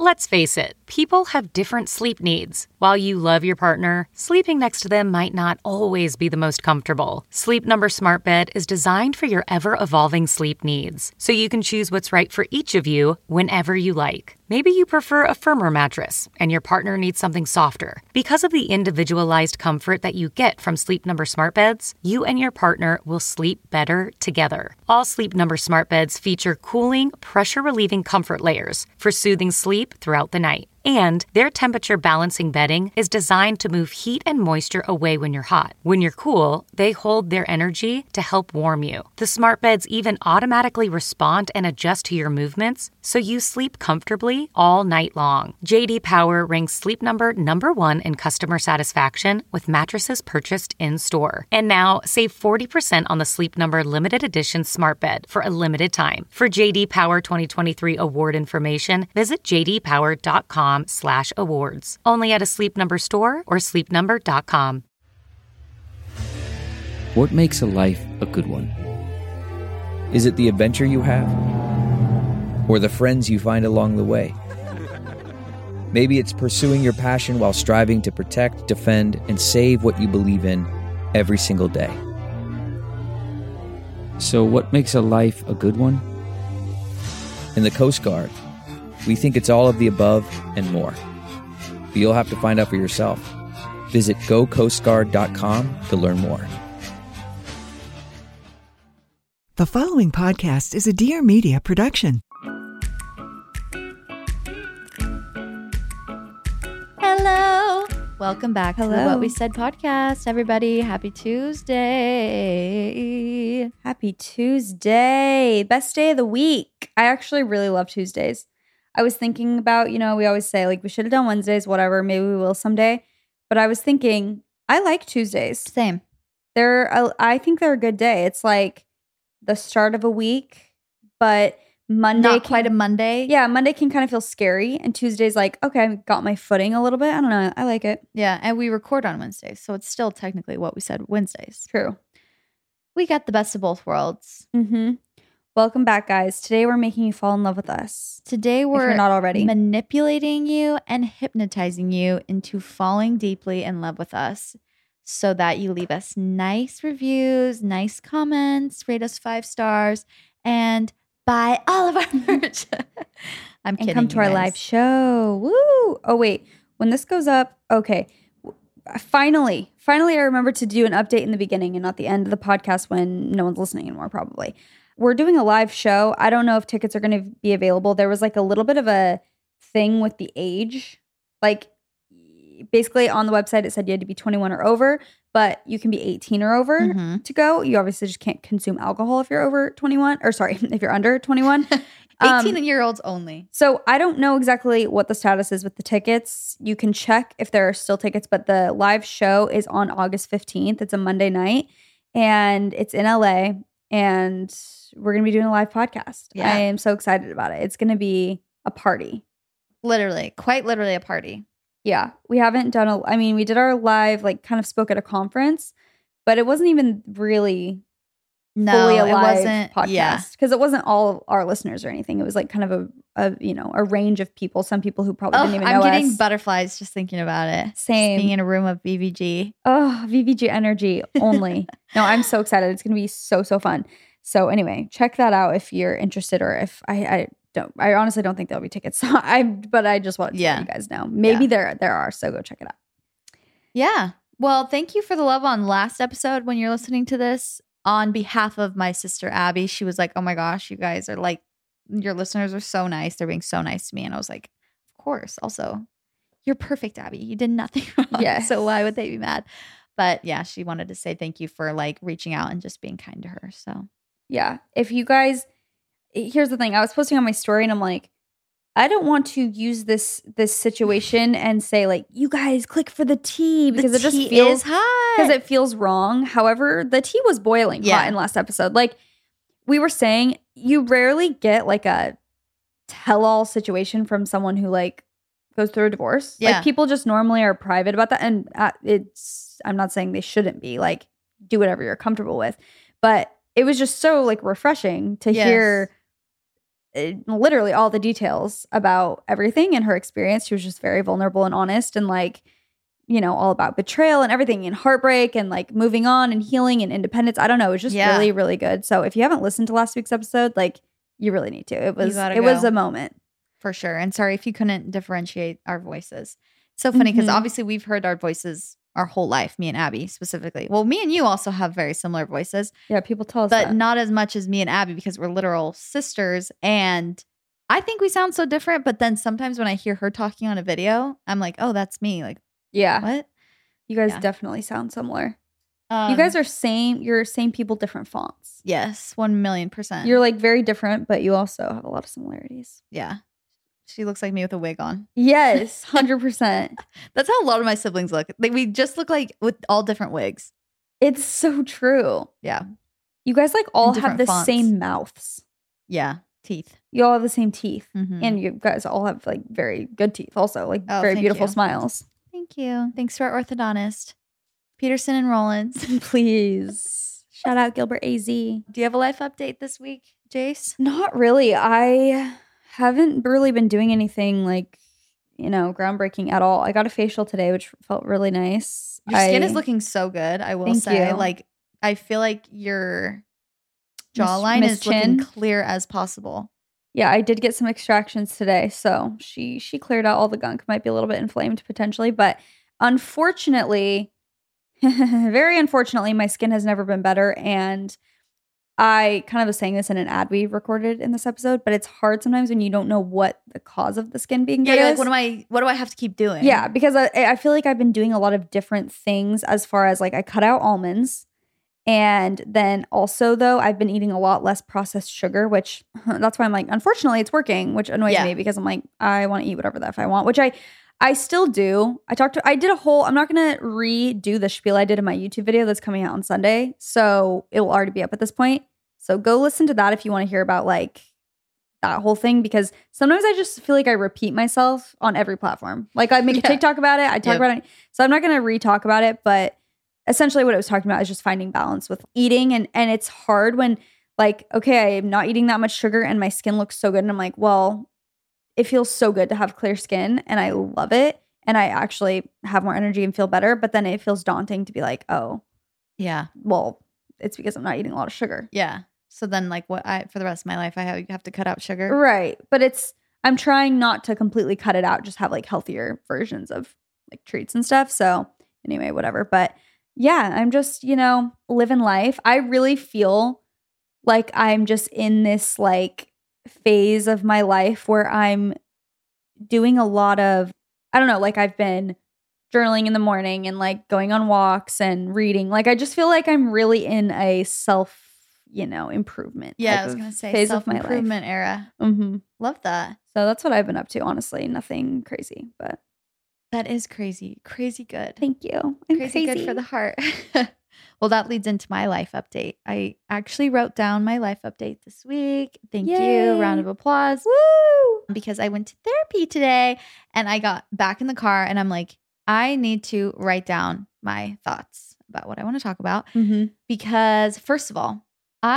Let's face it, people have different sleep needs. While you love your partner, sleeping next to them might not always be the most comfortable. Sleep Number Smart Bed is designed for your ever-evolving sleep needs, so you can choose what's right for each of you whenever you like. Maybe you prefer a firmer mattress and your partner needs something softer. Because of the individualized comfort that you get from Sleep Number Smart Beds, you and your partner will sleep better together. All Sleep Number Smart Beds feature cooling, pressure-relieving comfort layers for soothing sleep throughout the night. And their temperature balancing bedding is designed to move heat and moisture away when you're hot. When you're cool, they hold their energy to help warm you. The smart beds even automatically respond and adjust to your movements, so you sleep comfortably all night long. JD Power ranks Sleep Number #1 in customer satisfaction with mattresses purchased in-store. And now, save 40% on the Sleep Number limited edition smart bed for a limited time. For JD Power 2023 award information, visit jdpower.com/awards. Only at a Sleep Number store or sleepnumber.com. What makes a life a good one? Is it the adventure you have? Or the friends you find along the way? Maybe it's pursuing your passion while striving to protect, defend, and save what you believe in every single day. So what makes a life a good one? In the Coast Guard, we think it's all of the above and more. But you'll have to find out for yourself. Visit gocoastguard.com to learn more. The following podcast is a Dear Media production. Hello. Welcome back to the Hello. What We Said podcast, everybody. Happy Tuesday. Happy Tuesday. Best day of the week. I actually really love Tuesdays. I was thinking about, we always say like we should have done Wednesdays, whatever, maybe we will someday. But I was thinking, I like Tuesdays. Same. I think they're a good day. It's like the start of a week, but Monday Not quite a Monday. Yeah, Monday can kind of feel scary, and Tuesday's like, okay, I got my footing a little bit. I don't know. I like it. Yeah, and we record on Wednesdays, so it's still technically What We Said Wednesdays. True. We got the best of both worlds. Mm-hmm. Welcome back, guys. Today we're making you fall in love with us. Today we're you're not already. manipulating you and hypnotizing you into falling deeply in love with us so that you leave us nice reviews, nice comments, rate us 5 stars, and buy all of our merch. I'm kidding. And come to you our guys. live show. Woo! Oh, wait. When this goes up, okay. Finally, I remember to do an update in the beginning and not the end of the podcast when no one's listening anymore, probably. We're doing a live show. I don't know if tickets are going to be available. There was like a little bit of a thing with the age. Like, basically on the website, it said you had to be 21 or over, but you can be 18 or over to go. You obviously just can't consume alcohol if you're over 21, or sorry, if you're under 21. 18-year-olds only. So I don't know exactly what the status is with the tickets. You can check if there are still tickets, but the live show is on August 15th. It's a Monday night, and it's in LA, and we're going to be doing a live podcast. Yeah. I am so excited about it. It's going to be a party. Quite literally a party. Yeah, we haven't done we did our live, like kind of spoke at a conference, but it wasn't even really fully a it live wasn't. podcast. Yeah. Because it wasn't all of our listeners or anything. It was like kind of a range of people. Some people who probably didn't even know I'm getting us. butterflies just thinking about it. Same. Just being in a room of BVG. Oh, VVG energy only. No, I'm so excited. It's going to be so fun. So anyway, check that out if you're interested, or if I honestly don't think there'll be tickets. But I just wanted to let you guys know. Maybe there are, so go check it out. Yeah. Well, thank you for the love on last episode when you're listening to this. On behalf of my sister Abby, she was like, oh my gosh, you guys are like, your listeners are so nice. They're being so nice to me. And I was like, of course. Also, you're perfect, Abby. You did nothing wrong. Yes. So why would they be mad? But yeah, she wanted to say thank you for like reaching out and just being kind to her. So Yeah. If you guys, here's the thing. I was posting on my story and I'm like, I don't want to use this situation and say like, you guys click for the tea, because it just feels hot. because it feels wrong. However, the tea was boiling hot in last episode. Like we were saying, you rarely get like a tell-all situation from someone who like goes through a divorce. Yeah. Like people just normally are private about that. And I'm not saying they shouldn't be, like, do whatever you're comfortable with. But it was just so like refreshing to hear literally all the details about everything and her experience. She was just very vulnerable and honest and like, you know, all about betrayal and everything and heartbreak and like moving on and healing and independence. I don't know. It was just really, really good. So if you haven't listened to last week's episode, like you really need to. It was a moment. For sure. And sorry if you couldn't differentiate our voices. It's so funny because obviously we've heard our voices our whole life, me and Abby specifically. Well, me and you also have very similar voices. Yeah, people tell us but that. not as much as me and Abby because we're literal sisters. And I think we sound so different. But then sometimes when I hear her talking on a video, I'm like, oh, that's me. Like, yeah. what? You guys definitely sound similar. You guys are you're same people, different fonts. Yes, 1,000,000%. You're like very different, but you also have a lot of similarities. Yeah. She looks like me with a wig on. Yes, 100%. That's how a lot of my siblings look. Like we just look like with all different wigs. It's so true. Yeah. You guys like all And have different the fonts. same mouths. Yeah. Teeth. You all have the same teeth. Mhm. And you guys all have like very good teeth also. Like Oh, very thank beautiful you. smiles. Thank you. Thanks to our orthodontist, Peterson and Rollins. Please. Shout out Gilbert AZ. Do you have a life update this week, Jace? Not really. I haven't really been doing anything like, you know, groundbreaking at all. I got a facial today, which felt really nice. Your skin is looking so good, I will Thank say. you. Like, I feel like your jawline Miss is looking Chin. clear as possible. Yeah, I did get some extractions today, so she cleared out all the gunk. Might be a little bit inflamed potentially, but unfortunately, very unfortunately, my skin has never been better. And I kind of was saying this in an ad we recorded in this episode, but it's hard sometimes when you don't know what the cause of the skin being good Yeah, you're is. like, what do I have to keep doing? Yeah, because I feel like I've been doing a lot of different things as far as like I cut out almonds. And then also, though, I've been eating a lot less processed sugar, which that's why I'm like, unfortunately, it's working, which annoys me because I'm like, I want to eat whatever the F I want, which I still do. I did a whole, I'm not going to redo the spiel I did in my YouTube video that's coming out on Sunday. So it will already be up at this point. So go listen to that if you want to hear about like that whole thing, because sometimes I just feel like I repeat myself on every platform. Like I make a TikTok about it. I talk about it. So I'm not going to re-talk about it, but essentially what I was talking about is just finding balance with eating. And it's hard when like, okay, I'm not eating that much sugar and my skin looks so good. And I'm like, well, it feels so good to have clear skin and I love it. And I actually have more energy and feel better. But then it feels daunting to be like, oh, Yeah. well, it's because I'm not eating a lot of sugar. Yeah. So then like for the rest of my life, I have to cut out sugar. Right. But I'm trying not to completely cut it out, just have like healthier versions of like treats and stuff. So anyway, whatever. But yeah, I'm just, you know, living life. I really feel like I'm just in this like phase of my life where I'm doing a lot of, I don't know, like I've been journaling in the morning and like going on walks and reading. Like I just feel like I'm really in a self, you know, improvement. Yeah, type I was of going to say phase of my life. self-improvement era. Mm-hmm. Love that. So that's what I've been up to, honestly. Nothing crazy, but That is crazy. Crazy good. thank you. I'm Crazy good for the heart. Well, that leads into my life update. I actually wrote down my life update this week. Thank Yay. you. Round of applause. Woo! Because I went to therapy today and I got back in the car and I'm like, I need to write down my thoughts about what I want to talk about. Mm-hmm. Because first of all,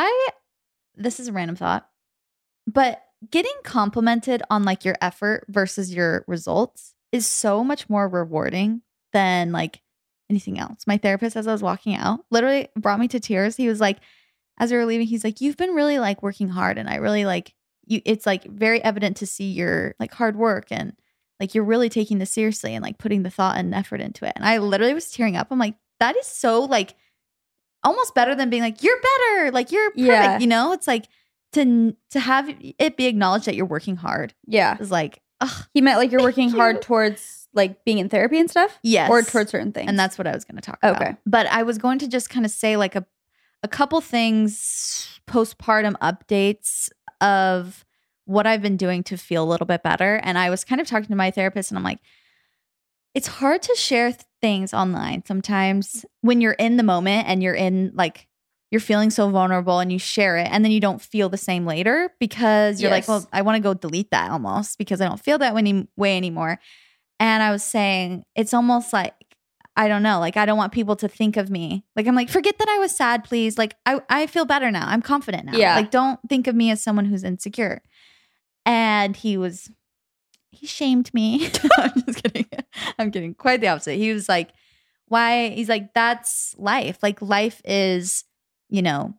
this is a random thought, but getting complimented on like your effort versus your results is so much more rewarding than like anything else. My therapist, as I was walking out, literally brought me to tears. He was like, as we were leaving, he's like, you've been really like working hard. And I really like you. It's like very evident to see your like hard work and like you're really taking this seriously and like putting the thought and effort into it. And I literally was tearing up. I'm like, that is so like almost better than being like, you're better. Like you're perfect. Yeah. You know, it's like to have it be acknowledged that you're working hard Yeah. is like, ugh. He meant like you're working you. hard towards like being in therapy and stuff? Yes. Or towards certain things. And that's what I was going to talk about. Okay. But I was going to just kind of say like a couple things, postpartum updates of what I've been doing to feel a little bit better. And I was kind of talking to my therapist and I'm like, it's hard to share things online sometimes when you're in the moment and you're in like, you're feeling so vulnerable and you share it and then you don't feel the same later because you're like, Yes. well, I want to go delete that almost because I don't feel that way anymore. And I was saying, it's almost like, I don't know, like I don't want people to think of me. Like I'm like, forget that I was sad, please. Like I feel better now. I'm confident now. Yeah. Like don't think of me as someone who's insecure. And he shamed me. I'm just kidding. I'm kidding. Quite the opposite. He was like, why? He's like, that's life. Like life is, your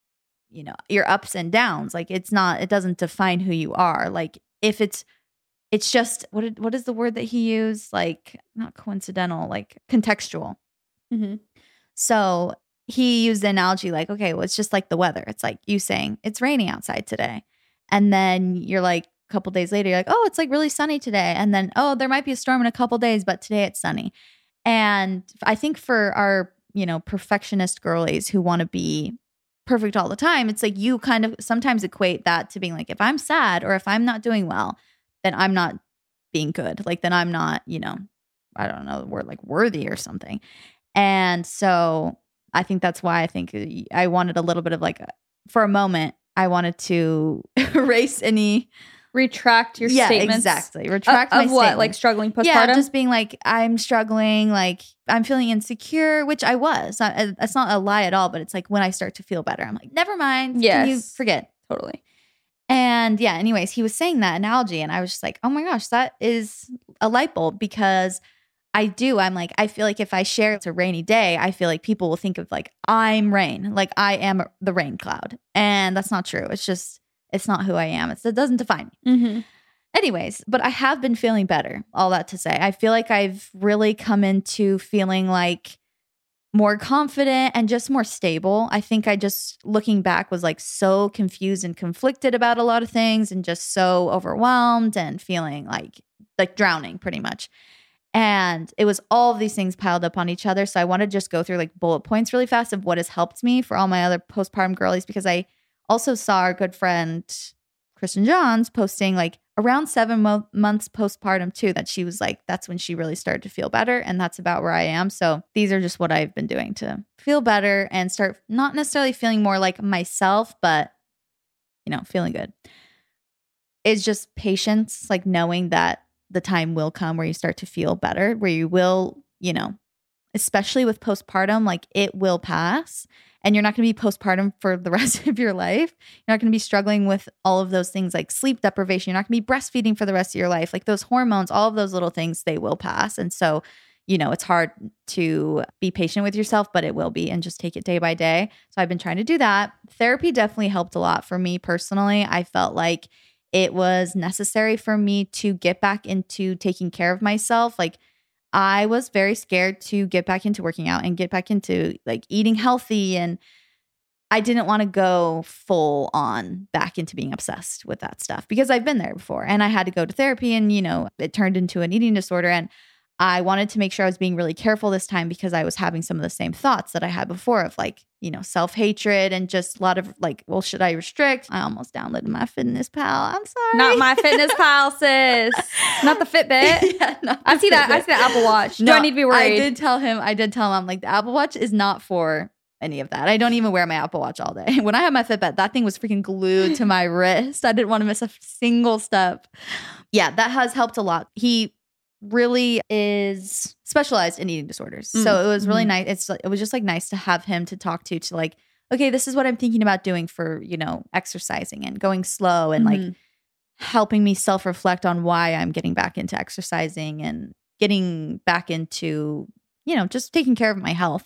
ups and downs. Like it doesn't define who you are. Like if it's just, what is the word that he used? Like not coincidental, like contextual. Mm-hmm. So he used the analogy like, okay, well, it's just like the weather. It's like you saying it's raining outside today. And then you're like, a couple days later, you're like, oh, it's like really sunny today. And then, oh, there might be a storm in a couple days, but today it's sunny. And I think for our, perfectionist girlies who want to be perfect all the time, it's like you kind of sometimes equate that to being like, if I'm sad or if I'm not doing well, then I'm not being good. Like, then I'm not, I don't know the word, like worthy or something. And so I think that's why I think I wanted a little bit of like, for a moment, I wanted to erase any... Retract your statements. Exactly. Retract my of what? statements. Like struggling postpartum? Yeah, just being like, I'm struggling, like I'm feeling insecure, which I was. That's not a lie at all, but it's like when I start to feel better, I'm like, never mind. Yes. Can you forget? Totally. And yeah, anyways, he was saying that analogy and I was just like, oh my gosh, that is a light bulb because I'm like, I feel like if I share it's a rainy day, I feel like people will think of like, I'm rain, like I am the rain cloud. And that's not true. It's not who I am. It doesn't define me. Mm-hmm. Anyways, but I have been feeling better. All that to say, I feel like I've really come into feeling like more confident and just more stable. I think I just, looking back, was like so confused and conflicted about a lot of things and just so overwhelmed and feeling like drowning pretty much. And it was all of these things piled up on each other. So I want to just go through like bullet points really fast of what has helped me for all my other postpartum girlies, because I also saw our good friend Kristen Johns posting like around 7 months postpartum too, that she was like, that's when she really started to feel better. And that's about where I am. So these are just what I've been doing to feel better and start not necessarily feeling more like myself, but, feeling good. It's just patience, like knowing that the time will come where you start to feel better, where you will, especially with postpartum, like it will pass. And you're not going to be postpartum for the rest of your life. You're not going to be struggling with all of those things like sleep deprivation. You're not going to be breastfeeding for the rest of your life. Like those hormones, all of those little things, they will pass. And so, it's hard to be patient with yourself, but it will be, and just take it day by day. So I've been trying to do that. Therapy definitely helped a lot for me personally. I felt like it was necessary for me to get back into taking care of myself. Like, I was very scared to get back into working out and get back into like eating healthy. And I didn't want to go full on back into being obsessed with that stuff because I've been there before and I had to go to therapy and, it turned into an eating disorder. And I wanted to make sure I was being really careful this time because I was having some of the same thoughts that I had before of like, self-hatred and just a lot of like, well, should I restrict? I almost downloaded my MyFitnessPal. I'm sorry. Not MyFitnessPal, sis. Not the Fitbit. Yeah, I see that. I see the Apple Watch. Do I need to be worried? I did tell him, I'm like, the Apple Watch is not for any of that. I don't even wear my Apple Watch all day. When I had my Fitbit, that thing was freaking glued to my wrist. I didn't want to miss a single step. Yeah, that has helped a lot. He really is specialized in eating disorders. So it was really nice. It was just like nice to have him to talk to like, okay, this is what I'm thinking about doing for, exercising and going slow and like helping me self-reflect on why I'm getting back into exercising and getting back into, just taking care of my health.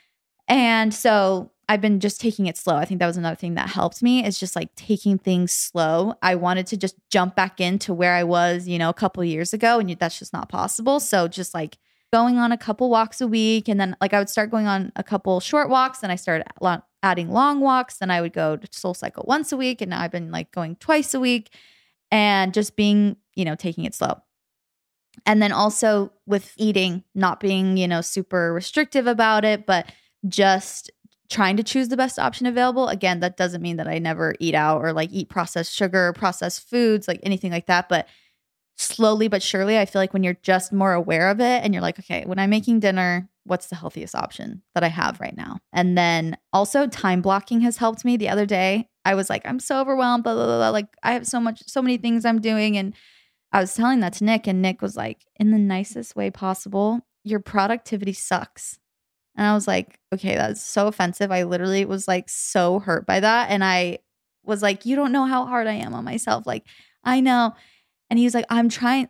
And so I've been just taking it slow. I think that was another thing that helped me is just like taking things slow. I wanted to just jump back into where I was, a couple years ago, and that's just not possible. So just like going on a couple walks a week, and then like I would start going on a couple short walks, then I started adding long walks. Then I would go to SoulCycle once a week, and now I've been like going twice a week, and just being, taking it slow. And then also with eating, not being, super restrictive about it, but just trying to choose the best option available. Again, that doesn't mean that I never eat out or like eat processed sugar, processed foods, like anything like that. But slowly but surely, I feel like when you're just more aware of it and you're like, okay, when I'm making dinner, what's the healthiest option that I have right now? And then also time blocking has helped me. The other day, I was like, I'm so overwhelmed, blah, blah, blah, blah. Like I have so many things I'm doing. And I was telling that to Nick, and Nick was like, in the nicest way possible, your productivity sucks. And I was like, okay, that's so offensive. I literally was like so hurt by that. And I was like, you don't know how hard I am on myself. Like I know. And he was like, I'm trying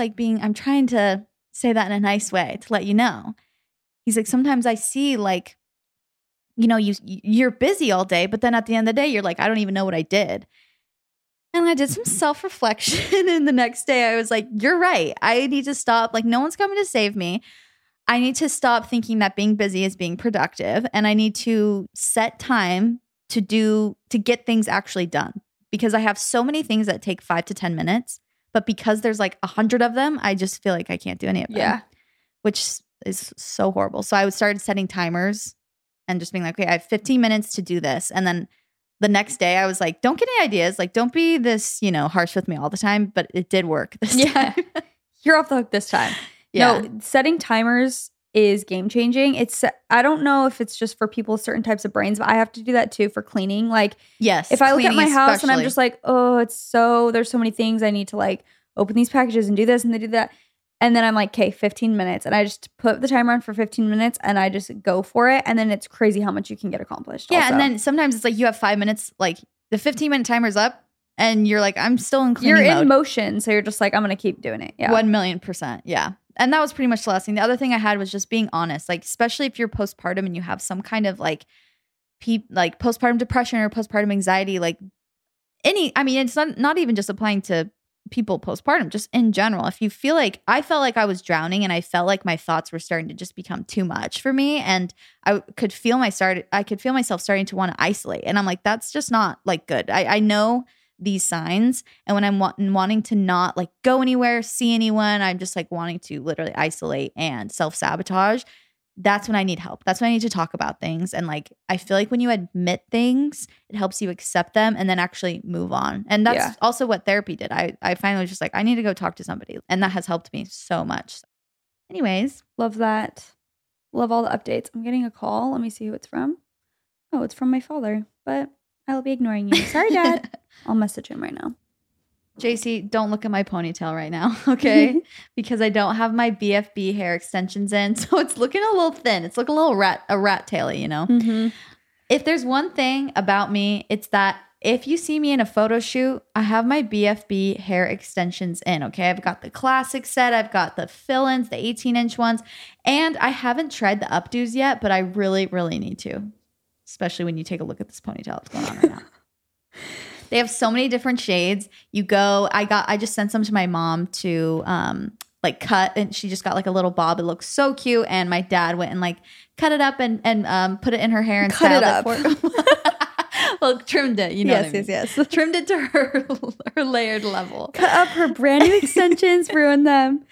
to say that in a nice way to let you know. He's like, sometimes I see like, you know, you're busy all day, but then at the end of the day, you're like, I don't even know what I did. And I did some self-reflection. And the next day I was like, you're right. I need to stop. Like, no one's coming to save me. I need to stop thinking that being busy is being productive. And I need to set time to get things actually done. Because I have so many things that take 5 to 10 minutes. But because there's like 100 of them, I just feel like I can't do any of them. Yeah. Which is so horrible. So I started setting timers and just being like, okay, I have 15 minutes to do this. And then the next day I was like, don't get any ideas. Like, don't be this, you know, harsh with me all the time. But it did work this time. You're off the hook this time. Yeah. No, setting timers is game changing. I don't know if it's just for people with certain types of brains, but I have to do that too for cleaning. Like, yes, if I look at my house and I'm especially. just like, oh, there's so many things I need to like open these packages and do this and they do that. And then I'm like, okay, 15 minutes. And I just put the timer on for 15 minutes and I just go for it. And then it's crazy how much you can get accomplished. Yeah. also. And then sometimes it's like you have 5 minutes, like the 15-minute timer's up and you're like, I'm still in cleaning you're mode. in motion. So you're just like, I'm going to keep doing it. Yeah. 1,000,000%. Yeah. And that was pretty much the last thing. The other thing I had was just being honest, like, especially if you're postpartum and you have some kind of like postpartum depression or postpartum anxiety, like it's not even just applying to people postpartum, just in general. If you feel like, I felt like I was drowning and I felt like my thoughts were starting to just become too much for me. And I could feel myself starting to want to isolate. And I'm like, that's just not like good. I know these signs. And when I'm wanting to not like go anywhere, see anyone, I'm just like wanting to literally isolate and self-sabotage. That's when I need help. That's when I need to talk about things. And like, I feel like when you admit things, it helps you accept them and then actually move on. And that's also what therapy did. I finally was just like, I need to go talk to somebody. And that has helped me so much. Anyways. Love that. Love all the updates. I'm getting a call. Let me see who it's from. Oh, it's from my father, but I'll be ignoring you. Sorry, Dad. I'll message him right now. JC, don't look at my ponytail right now, okay? Because I don't have my BFB hair extensions in, so it's looking a little thin. It's looking a rat taily, you know? Mm-hmm. If there's one thing about me, it's that if you see me in a photo shoot, I have my BFB hair extensions in, okay? I've got the classic set. I've got the fill-ins, the 18-inch ones, and I haven't tried the updos yet, but I really, really need to, especially when you take a look at this ponytail that's going on right now. They have so many different shades. I just sent some to my mom to like cut, and she just got like a little bob. It looks so cute. And my dad went and like cut it up and put it in her hair and cut it up. Well, trimmed it. You know, yes. Trimmed it to her layered level. Cut up her brand new extensions, ruin them.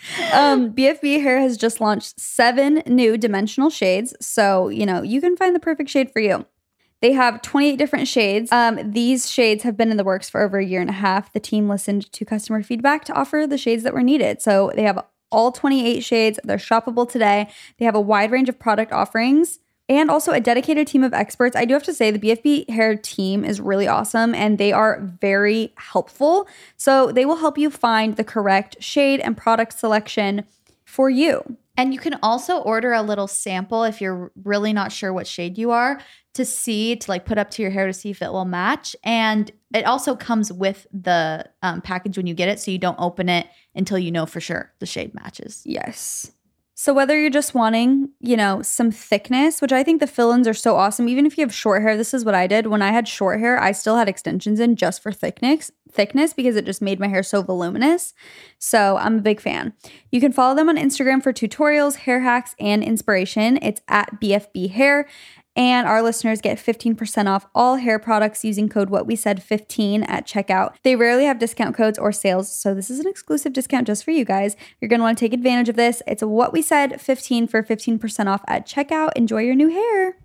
BFB Hair has just launched 7 new dimensional shades, so you know you can find the perfect shade for you. They have 28 different shades. These shades have been in the works for over a year and a half. The team listened to customer feedback to offer the shades that were needed. So they have all 28 shades. They're shoppable today. They have a wide range of product offerings and also a dedicated team of experts. I do have to say the BFB Hair team is really awesome and they are very helpful. So they will help you find the correct shade and product selection for you. And you can also order a little sample if you're really not sure what shade you are to like put up to your hair to see if it will match. And it also comes with the package when you get it. So you don't open it until you know for sure the shade matches. Yes. So whether you're just wanting, you know, some thickness, which I think the fill-ins are so awesome. Even if you have short hair, this is what I did. When I had short hair, I still had extensions in just for thickness because it just made my hair so voluminous. So I'm a big fan. You can follow them on Instagram for tutorials, hair hacks, and inspiration. It's at BFB Hair. And our listeners get 15% off all hair products using code WhatWeSaid15 at checkout. They rarely have discount codes or sales, so this is an exclusive discount just for you guys. You're going to want to take advantage of this. It's WhatWeSaid15 for 15% off at checkout. Enjoy your new hair.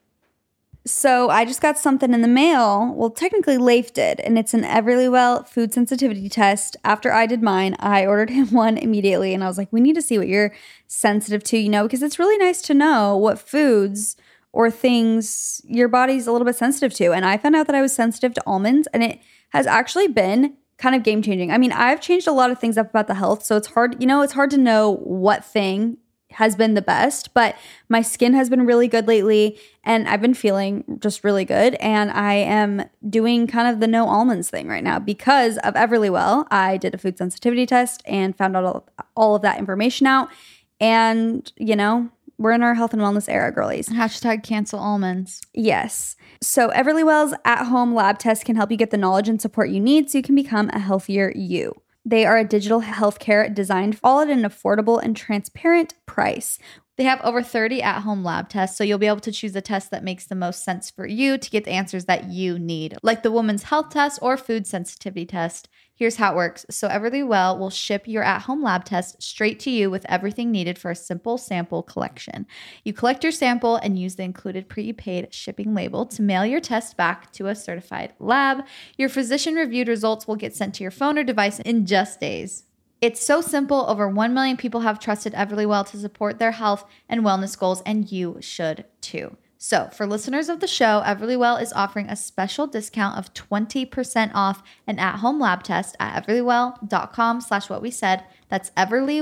So I just got something in the mail. Well, technically Leif did, and it's an Everlywell food sensitivity test. After I did mine, I ordered him one immediately, and I was like, we need to see what you're sensitive to, you know, because it's really nice to know what foods or things your body's a little bit sensitive to. And I found out that I was sensitive to almonds, and it has actually been kind of game changing. I mean, I've changed a lot of things up about the health, so it's hard to know what thing has been the best, but my skin has been really good lately and I've been feeling just really good. And I am doing kind of the no almonds thing right now because of Everlywell. I did a food sensitivity test and found out all of that information out. And, you know, we're in our health and wellness era, girlies. Hashtag cancel almonds. Yes. So Everlywell's at-home lab test can help you get the knowledge and support you need so you can become a healthier you. They are a digital healthcare designed all at an affordable and transparent price. They have over 30 at-home lab tests, so you'll be able to choose a test that makes the most sense for you to get the answers that you need, like the woman's health test or food sensitivity test. Here's how it works. So Everlywell will ship your at-home lab test straight to you with everything needed for a simple sample collection. You collect your sample and use the included prepaid shipping label to mail your test back to a certified lab. Your physician-reviewed results will get sent to your phone or device in just days. It's so simple. Over 1 million people have trusted Everlywell to support their health and wellness goals, and you should too. So for listeners of the show, Everlywell is offering a special discount of 20% off an at-home lab test at everlywell.com/whatwesaid. That's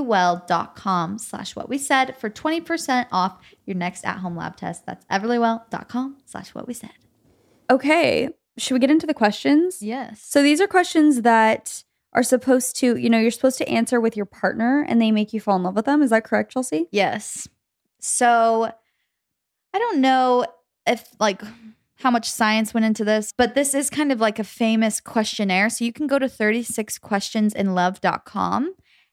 everlywell.com/whatwesaid for 20% off your next at-home lab test. That's everlywell.com/whatwesaid. Okay. Should we get into the questions? Yes. So these are questions that are supposed to, you know, you're supposed to answer with your partner and they make you fall in love with them. Is that correct, Chelsea? Yes. So I don't know if like how much science went into this, but this is kind of like a famous questionnaire. So you can go to 36questionsinlove.com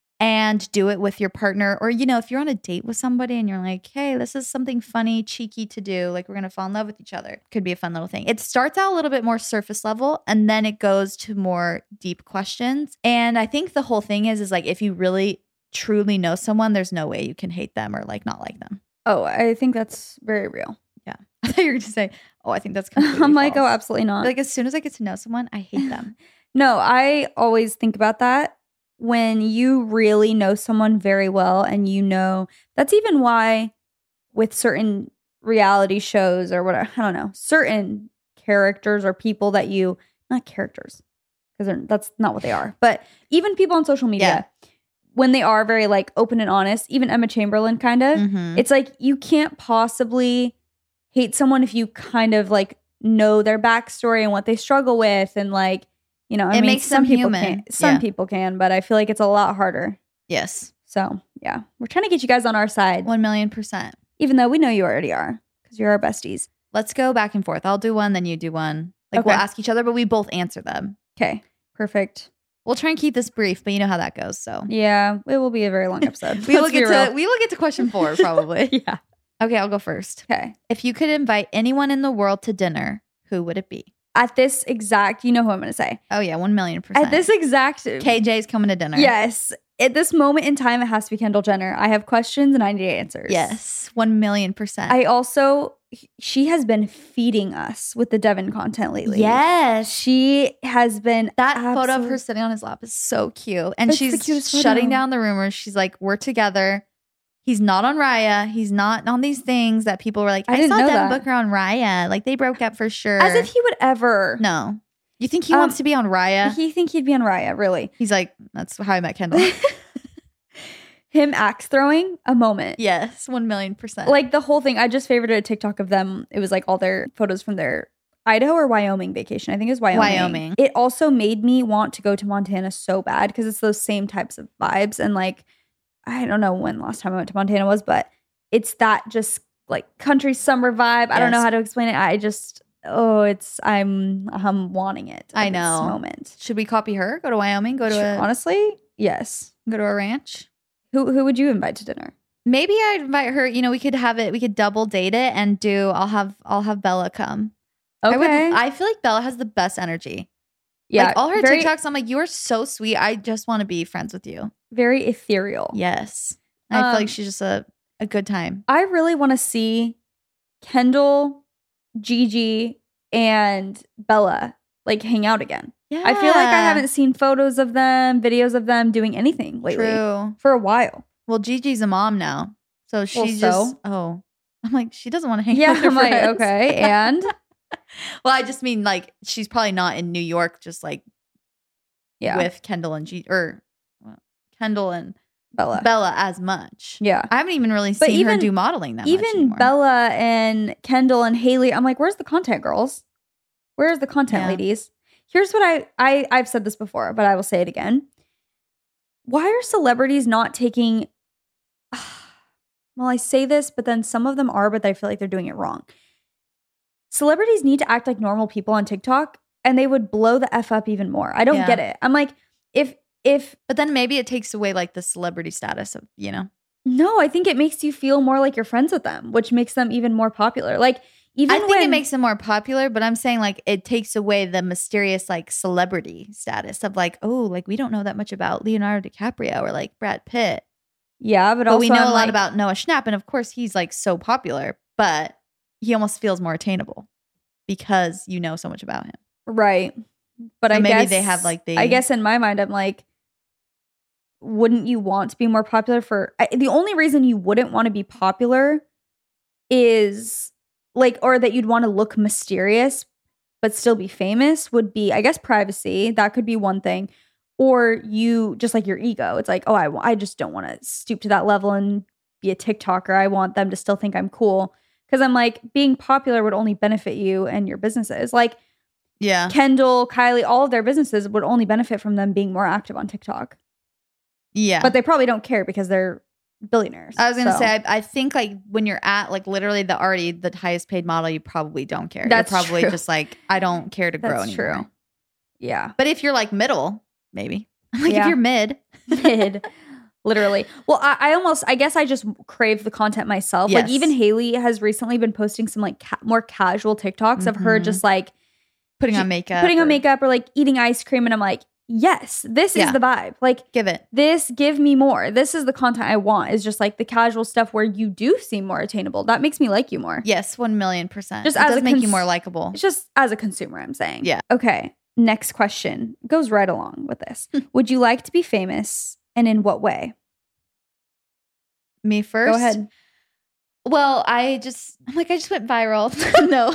and do it with your partner. Or, you know, if you're on a date with somebody and you're like, hey, this is something funny, cheeky to do, like we're going to fall in love with each other. Could be a fun little thing. It starts out a little bit more surface level and then it goes to more deep questions. And I think the whole thing is like, if you really truly know someone, there's no way you can hate them or like not like them. Oh, I think that's very real. Yeah. I thought you were going to say, oh, I think that's completely I'm like, false. oh, absolutely not. Like as soon as I get to know someone, I hate them. No, I always think about that when you really know someone very well and you know, that's even why with certain reality shows or whatever, I don't know, certain characters or people that you, not characters, because that's not what they are, but even people on social media, when they are very like open and honest, even Emma Chamberlain kind of, it's like you can't possibly hate someone if you kind of like know their backstory and what they struggle with and like, you know, I mean, makes some them people human. can, some people can, but I feel like it's a lot harder. Yes. So yeah, we're trying to get you guys on our side, 1,000,000%. even though we know you already are because you're our besties. Let's go back and forth. I'll do one, then you do one. Like Okay. we'll ask each other, but we both answer them. Okay, perfect. We'll try and keep this brief, but you know how that goes. So Yeah, it will be a very long episode. we will Let's be get real. to question 4 probably. Yeah. Okay, I'll go first. Okay. If you could invite anyone in the world to dinner, who would it be? At this exact, you know who I'm going to say. Oh yeah, 1,000,000%. At this exact, KJ's coming to dinner. yes. At this moment in time, it has to be Kendall Jenner. I have questions and I need answers. Yes, 1,000,000%. I also, she has been feeding us with the Devin content lately. Yes. She has been. That photo of her sitting on his lap is so cute. And It's the she's cutest photo. shutting down the rumors. She's like, we're together. He's not on Raya. He's not on these things that people were like, I I didn't saw know Devin that. Booker on Raya. Like they broke up for sure. As if he would ever. No. You think he wants to be on Raya? He think he'd be on Raya, really. He's like, that's how I met Kendall. Him axe throwing, a moment. Yes, 1,000,000%. Like the whole thing. I just favorited a TikTok of them. It was like all their photos from their Idaho or Wyoming vacation. I think it was Wyoming. It also made me want to go to Montana so bad because it's those same types of vibes. And like, I don't know when the last time I went to Montana was, but it's that just like country summer vibe. I don't know Yes. how to explain it. I just, I'm wanting it. I at this know. moment. Should we copy her? Go to Wyoming? Go to Honestly, yes. go to a ranch? Who would you invite to dinner? Maybe I'd invite her. You know, we could have it. We could double date it and do. I'll have Bella come. Okay. I feel like Bella has the best energy. yeah. Like all her very, TikToks, I'm like, you are so sweet. I just want to be friends with you. very ethereal. Yes. And I feel Um, like she's just a good time. I really want to see Kendall, Gigi, and Bella like hang out again. Yeah. I feel like I haven't seen photos of them, videos of them doing anything lately True. for a while. Well, Gigi's a mom now. So she just, I'm like, she doesn't want to hang out Yeah, with her I'm like, friends. okay. And Well, I just mean like, she's probably not in New York, just like yeah, with Kendall and Kendall and Bella as much. Yeah. I haven't even really But seen her even- do modeling that much Even anymore. Bella and Kendall and Haley, I'm like, where's the content, girls? Where's the content, Yeah. ladies? Here's what I've said this before, but I will say it again. Why are celebrities not taking... Well, I say this, but then some of them are, but I feel like they're doing it wrong. Celebrities need to act like normal people on TikTok, and they would blow the F up even more. I don't Yeah. get it. I'm like, if But then maybe it takes away like the celebrity status of, no, I think it makes you feel more like you're friends with them, which makes them even more popular. Like, even I think when it makes them more popular, but I'm saying like it takes away the mysterious like celebrity status of like, oh, like we don't know that much about Leonardo DiCaprio or like Brad Pitt. yeah, but But also we know I'm a lot like, about Noah Schnapp, and of course he's like so popular, but he almost feels more attainable because you know so much about him. right. But So I maybe guess they have, like, I guess in my mind, I'm like, wouldn't you want to be more popular the only reason you wouldn't want to be popular is like, or that you'd want to look mysterious but still be famous would be, I guess, privacy. That could be one thing. Or you just like your ego. It's like, oh, I just don't want to stoop to that level and be a TikToker. I want them to still think I'm cool. Because I'm like, being popular would only benefit you and your businesses. Like Yeah. Kendall, Kylie, all of their businesses would only benefit from them being more active on TikTok. Yeah. But they probably don't care because they're billionaires. I was going to So, say, I think like when you're at like literally the highest paid model, you probably don't care. That's you're probably true. just like, I don't care to grow That's anymore. true. Yeah. But if you're like middle, maybe. Like Yeah. if you're mid. Mid. Literally. Well, I guess I just crave the content myself. Like Yes. even Haley has recently been posting some like more casual TikToks of her Mhm. just like Putting on makeup. putting on makeup or like eating ice cream. And I'm like, yes, this Yeah. is the vibe. Like Give it. give me more. This is the content I want, is just like the casual stuff where you do seem more attainable. That makes me like you more. Yes, 1,000,000%. Just it as does a make you cons- more likable. It's just as a consumer, I'm saying. Yeah. Okay. Next question goes right along with this. Would you like to be famous, and in what way? Me first. Go ahead. Well, I just went viral. No.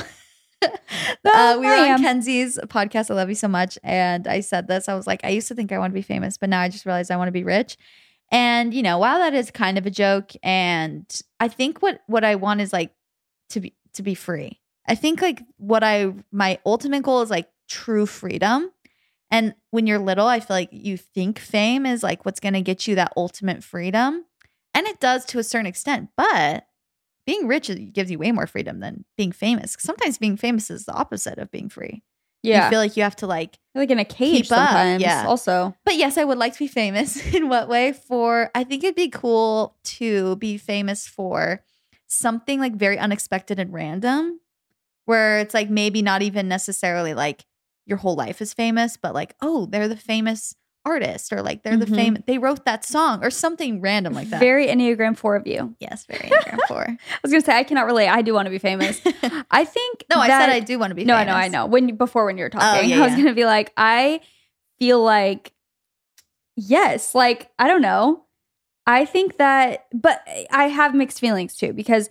No, We were I on am. Kenzie's podcast. I love you so much. And I said this. I was like, I used to think I want to be famous, but now I just realized I want to be rich. And, while that is kind of a joke, and I think what I want is like to be free. I think like my ultimate goal is like true freedom. And when you're little, I feel like you think fame is like what's going to get you that ultimate freedom. And it does to a certain extent, but being rich gives you way more freedom than being famous. Sometimes being famous is the opposite of being free. Yeah. You feel like you have to like, You're like in a cage keep up, sometimes. yeah. Also. but yes, I would like to be famous. In what way? I think it'd be cool to be famous for something like very unexpected and random, where it's like maybe not even necessarily like your whole life is famous, but like, oh, they're the famous artist, or like they're the Mhm. they wrote that song or something random like that. Very Enneagram 4 of you. Yes, very Enneagram 4. I was gonna say I cannot relate. I do want to be famous. I think No, I that- said I do want to be No, famous. I know. When you were talking, yeah, I was yeah. gonna be like, I feel like yes, like I don't know. I think that, but I have mixed feelings too, because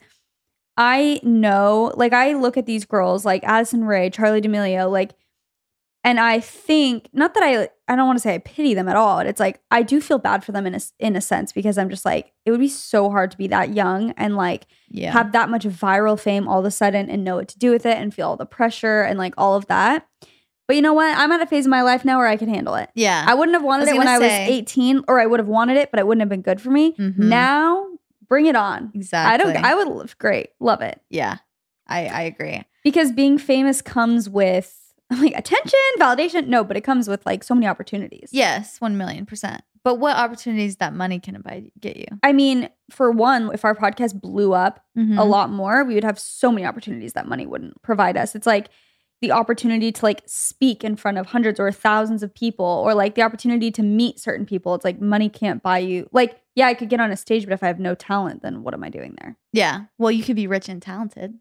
I know, like I look at these girls like Addison Rae, Charli D'Amelio, like, and I think, not that I don't want to say I pity them at all, but it's like I do feel bad for them in a sense, because I'm just like, it would be so hard to be that young and like Yeah. have that much viral fame all of a sudden and know what to do with it and feel all the pressure and like all of that. But you know what? I'm at a phase of my life now where I can handle it. Yeah. I wouldn't have wanted I was it when I gonna was say. 18, or I would have wanted it, but it wouldn't have been good for me. Mhm. Now, bring it on. Exactly. I would live great. Love it. Yeah. I agree. Because being famous comes with like attention, validation. No, but it comes with like so many opportunities. Yes, 1,000,000%. But what opportunities that money can get you? I mean, for one, if our podcast blew up Mm-hmm. a lot more, we would have so many opportunities that money wouldn't provide us. It's like the opportunity to like speak in front of hundreds or thousands of people, or like the opportunity to meet certain people. It's like money can't buy you. Like, yeah, I could get on a stage, but if I have no talent, then what am I doing there? Yeah. Well, you could be rich and talented.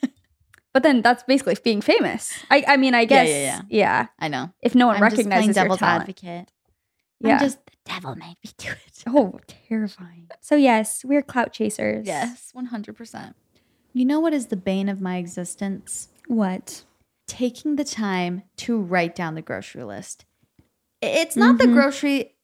But then that's basically being famous. I mean, I guess, yeah. yeah. I know. If no one I'm just playing recognizes your devil's talent. advocate. Yeah. I'm just the devil made me do it. Oh, terrifying. So yes, we're clout chasers. Yes, 100%. You know what is the bane of my existence? What? Taking the time to write down the grocery list. It's not the grocery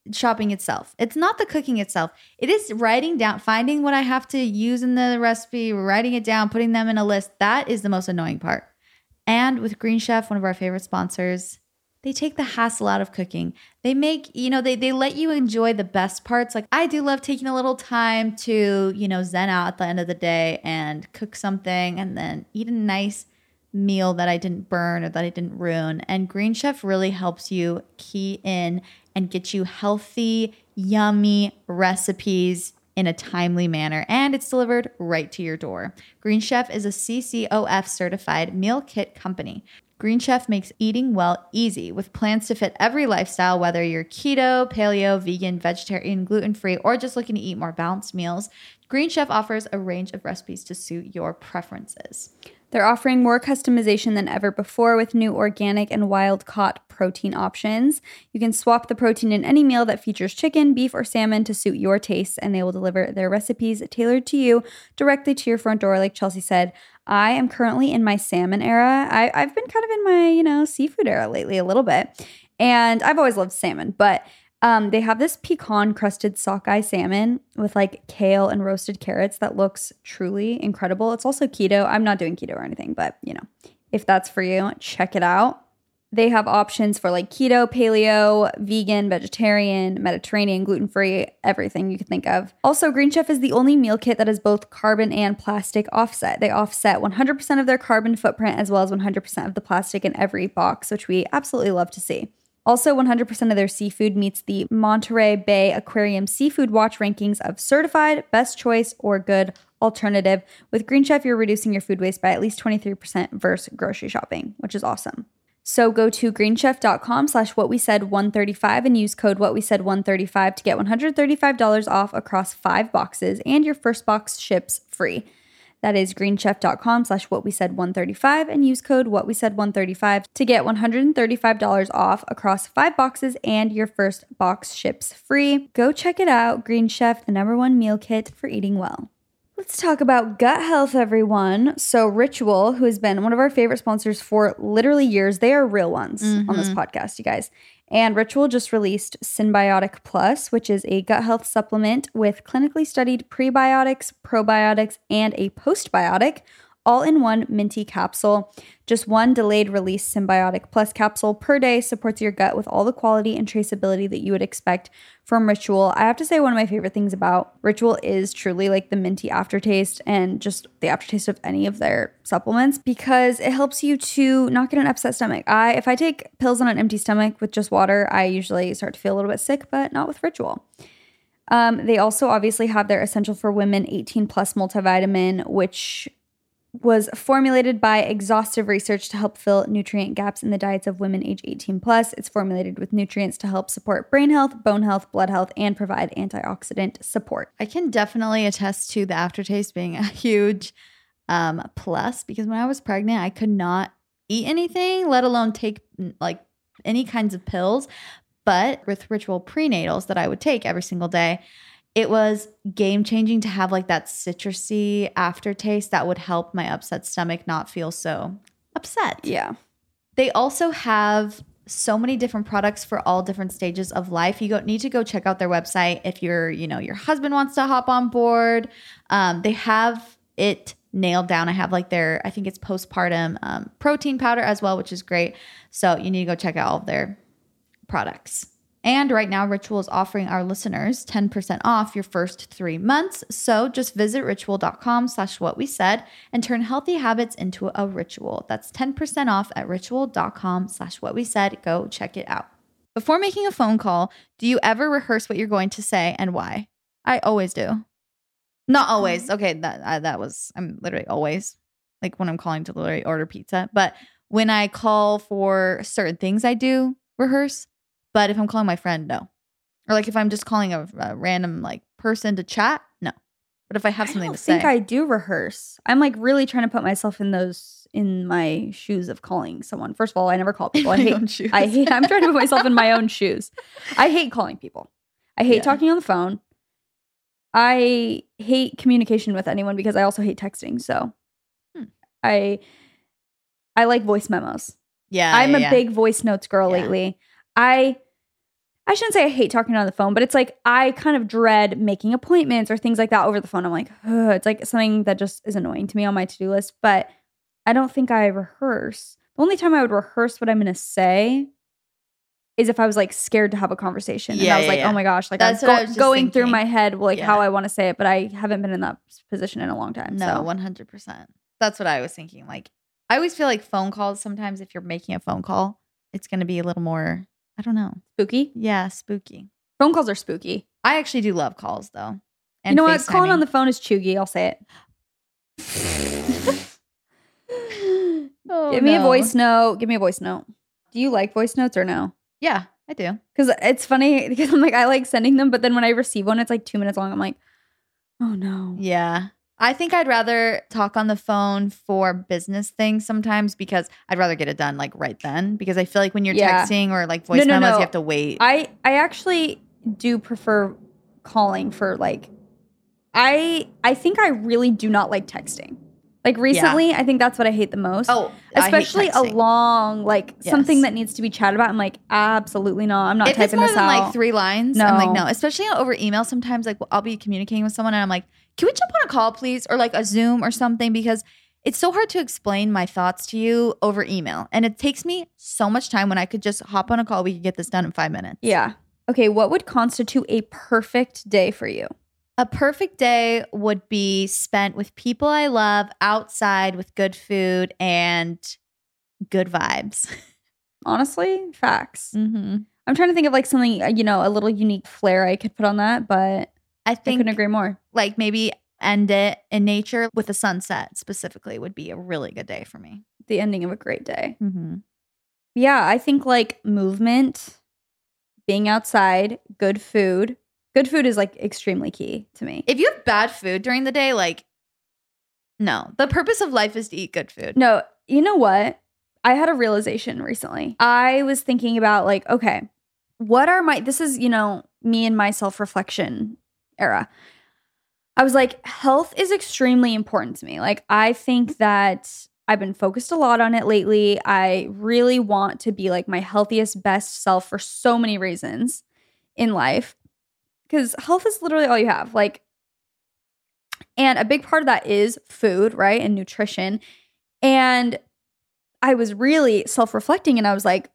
shopping itself. It's not the cooking itself. It is writing down, finding what I have to use in the recipe, writing it down, putting them in a list. That is the most annoying part. And with Green Chef, one of our favorite sponsors, they take the hassle out of cooking. They make, they let you enjoy the best parts. Like I do love taking a little time to, zen out at the end of the day and cook something and then eat a nice meal that I didn't burn or that I didn't ruin. And Green Chef really helps you key in and get you healthy, yummy recipes in a timely manner, and it's delivered right to your door. Green Chef is a CCOF certified meal kit company. Green Chef makes eating well easy with plans to fit every lifestyle, whether you're keto, paleo, vegan, vegetarian, gluten-free, or just looking to eat more balanced meals. Green Chef offers a range of recipes to suit your preferences. They're offering more customization than ever before with new organic and wild-caught protein options. You can swap the protein in any meal that features chicken, beef, or salmon to suit your tastes, and they will deliver their recipes tailored to you directly to your front door, like Chelsea said. I am currently in my salmon era. I've been kind of in my, seafood era lately a little bit, and I've always loved salmon, but they have this pecan-crusted sockeye salmon with like kale and roasted carrots that looks truly incredible. It's also keto. I'm not doing keto or anything, but if that's for you, check it out. They have options for like keto, paleo, vegan, vegetarian, Mediterranean, gluten-free, everything you could think of. Also, Green Chef is the only meal kit that is both carbon and plastic offset. They offset 100% of their carbon footprint as well as 100% of the plastic in every box, which we absolutely love to see. Also, 100% of their seafood meets the Monterey Bay Aquarium Seafood Watch rankings of certified, best choice, or good alternative. With Green Chef, you're reducing your food waste by at least 23% versus grocery shopping, which is awesome. So go to greenchef.com/whatwesaid135 and use code whatwesaid135 to get $135 off across 5 boxes, and your first box ships free. That is greenchef.com/whatwesaid135 and use code whatwesaid135 to get $135 off across 5 boxes, and your first box ships free. Go check it out. Green Chef, the #1 meal kit for eating well. Let's talk about gut health, everyone. So Ritual, who has been one of our favorite sponsors for literally years, they are real ones on this podcast, you guys. And Ritual just released Synbiotic Plus, which is a gut health supplement with clinically studied prebiotics, probiotics, and a postbiotic, all in one minty capsule. Just one delayed release Synbiotic Plus capsule per day supports your gut with all the quality and traceability that you would expect from Ritual. I have to say, one of my favorite things about Ritual is truly like the minty aftertaste and just the aftertaste of any of their supplements, because it helps you to not get an upset stomach. If I take pills on an empty stomach with just water, I usually start to feel a little bit sick, but not with Ritual. They also obviously have their Essential for Women 18 Plus multivitamin, which was formulated by exhaustive research to help fill nutrient gaps in the diets of women age 18 plus. It's formulated with nutrients to help support brain health, bone health, blood health, and provide antioxidant support. I can definitely attest to the aftertaste being a huge plus, because when I was pregnant, I could not eat anything, let alone take like any kinds of pills. But with Ritual prenatals that I would take every single day, it was game-changing to have like that citrusy aftertaste that would help my upset stomach not feel so upset. Yeah. They also have so many different products for all different stages of life. You need to go check out their website if your husband wants to hop on board. They have it nailed down. I have like their, I think it's postpartum protein powder as well, which is great. So you need to go check out all of their products. And right now, Ritual is offering our listeners 10% off your first 3 months. So just visit ritual.com/whatwesaid and turn healthy habits into a ritual. That's 10% off at ritual.com/whatwesaid. Go check it out. Before making a phone call, do you ever rehearse what you're going to say and why? I always do. Not always. Okay, I'm literally always. Like when I'm calling to literally order pizza. But when I call for certain things, I do rehearse. But if I'm calling my friend, no. Or like if I'm just calling a random like person to chat, no. But if I have something to say. I think I do rehearse. I'm like really trying to put myself in my shoes of calling someone. First of all, I never call people. I'm trying to put myself in my own shoes. I hate calling people. I hate talking on the phone. I hate communication with anyone because I also hate texting. So I like voice memos. Yeah. I'm a big voice notes girl lately. I shouldn't say I hate talking on the phone, but it's like I kind of dread making appointments or things like that over the phone. I'm like, ugh, it's like something that just is annoying to me on my to-do list. But I don't think I rehearse. The only time I would rehearse what I'm going to say is if I was like scared to have a conversation. And I was like, oh my gosh, like That's I'm what I was just going through thinking. my head like how I want to say it, but I haven't been in that position in a long time. No, 100%. That's what I was thinking. Like, I always feel like phone calls, sometimes if you're making a phone call, it's going to be a little more, I don't know. Spooky? Yeah, spooky. Phone calls are spooky. I actually do love calls though. And you know what? Calling FaceTiming. on the phone is chuggy. I'll say it. Oh, Give me a no. voice note. Give me a voice note. Do you like voice notes or no? Yeah, I do. Because it's funny because I'm like, I like sending them, but then when I receive one, it's like 2 minutes long. I'm like, oh no. Yeah. I think I'd rather talk on the phone for business things sometimes because I'd rather get it done like right then. Because I feel like when you're Yeah. texting or like voice memos, you have to wait. I actually do prefer calling for like, I think I really do not like texting. Like recently, I think that's what I hate the most. Oh, I hate especially a texting. long, like something Yes. that needs to be chatted about. I'm like, absolutely not. I'm not If it's typing more this than out. like 3 lines, I'm like, No. no. Especially over email, sometimes like I'll be communicating with someone and I'm like, can we jump on a call, please? Or like a Zoom or something because it's so hard to explain my thoughts to you over email. And it takes me so much time when I could just hop on a call. We could get this done in 5 minutes. Yeah. Okay. What would constitute a perfect day for you? A perfect day would be spent with people I love outside with good food and good vibes. Honestly, facts. Mm-hmm. I'm trying to think of like something, a little unique flair I could put on that, but I I think couldn't agree more. like maybe end it in nature with a sunset specifically would be a really good day for me. The ending of a great day. Mm-hmm. Yeah, I think like movement, being outside, good food. Good food is like extremely key to me. If you have bad food during the day, like, no. The purpose of life is to eat good food. No, you know what? I had a realization recently. I was thinking about like, okay, what are this is, me and my self-reflection era. I was like, health is extremely important to me. Like, I think that I've been focused a lot on it lately. I really want to be like my healthiest, best self for so many reasons in life. Because health is literally all you have. Like, and a big part of that is food, right? And nutrition. And I was really self-reflecting and I was like,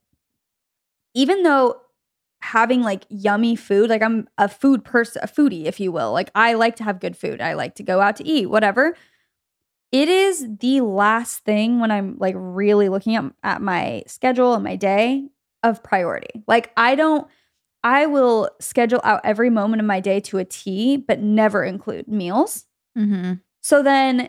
even though having like yummy food, like I'm a food person, a foodie, if you will. Like I like to have good food. I like to go out to eat, whatever. It is the last thing when I'm like really looking at my schedule and my day of priority. Like I will schedule out every moment of my day to a T, but never include meals. Mm-hmm. So then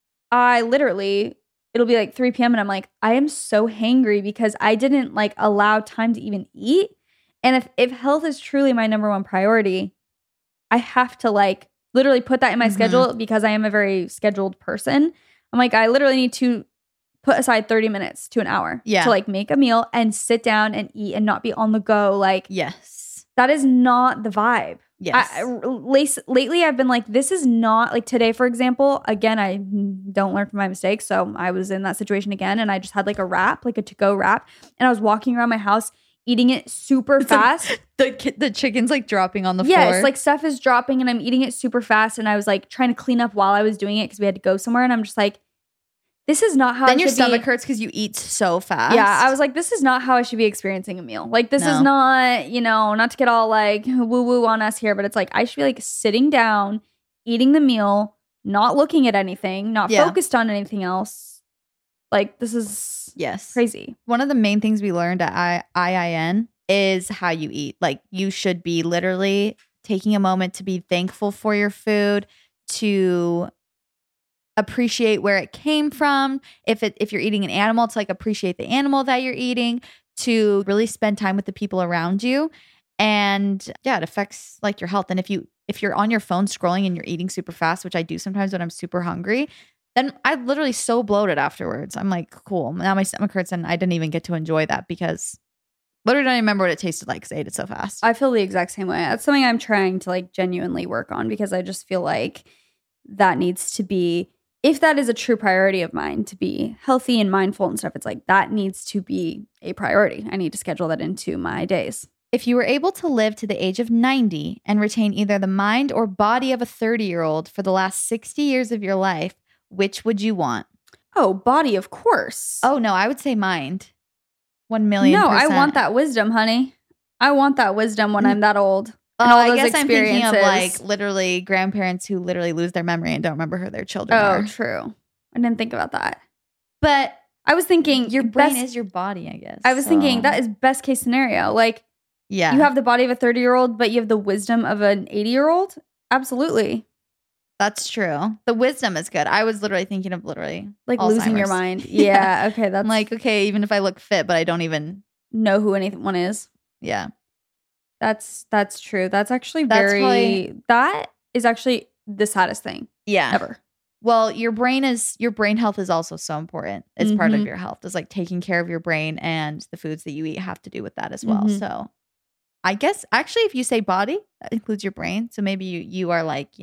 it'll be like 3 p.m. and I'm like, I am so hangry because I didn't like allow time to even eat. And if health is truly my number one priority, I have to like literally put that in my schedule because I am a very scheduled person. I'm like, I literally need to put aside 30 minutes to an hour to like make a meal and sit down and eat and not be on the go. Like, yes. That is not the vibe. Yes. Lately, I've been like, this is not like today, for example. Again, I don't learn from my mistakes. So I was in that situation again and I just had like a wrap, like a to-go wrap. And I was walking around my house eating it super fast. The chicken's like dropping on the floor. Yes, like stuff is dropping and I'm eating it super fast. And I was like trying to clean up while I was doing it because we had to go somewhere. And I'm just like, this is not how then I your should stomach be. hurts because you eat so fast. Yeah, I was like, this is not how I should be experiencing a meal. Like, this is not, not to get all like woo-woo on us here, but it's like, I should be like sitting down, eating the meal, not looking at anything, not focused on anything else. Like, this is crazy. One of the main things we learned at IIN is how you eat. Like, you should be literally taking a moment to be thankful for your food, to appreciate where it came from. If you're eating an animal, to like appreciate the animal that you're eating, to really spend time with the people around you. And yeah, it affects like your health. And if you're on your phone scrolling and you're eating super fast, which I do sometimes when I'm super hungry, then I'm literally so bloated afterwards. I'm like, cool. Now my stomach hurts and I didn't even get to enjoy that because literally don't even remember what it tasted like because I ate it so fast. I feel the exact same way. That's something I'm trying to like genuinely work on because I just feel like that needs to be, if that is a true priority of mine, to be healthy and mindful and stuff, it's like that needs to be a priority. I need to schedule that into my days. If you were able to live to the age of 90 and retain either the mind or body of a 30-year-old for the last 60 years of your life, which would you want? Oh, body, of course. Oh, no, I would say mind. 1,000,000%. No, I want that wisdom, honey. I want that wisdom when I'm that old. And all I those guess I'm thinking of experiences. like literally grandparents who literally lose their memory and don't remember who their children Oh, are. true. I didn't think about that. But I was thinking your brain best- is your body, I guess. I was thinking so- that is best case scenario. Like, yeah. you have the body of a 30-year-old, but you have the wisdom of an 80-year-old? Absolutely. That's true. The wisdom is good. I was literally thinking of Like losing your Alzheimer's. mind. Yeah, okay. That's I'm like, okay, even if I look fit, but I don't even, know who anyone is. yeah. That's true. That's actually That's that is actually the saddest thing Yeah. ever. Your brain health is also so important. It's part of Mhm. your health. It's like taking care of your brain, and the foods that you eat have to do with that as well. Mhm. So I guess actually if you say body, that includes your brain. So maybe you are like,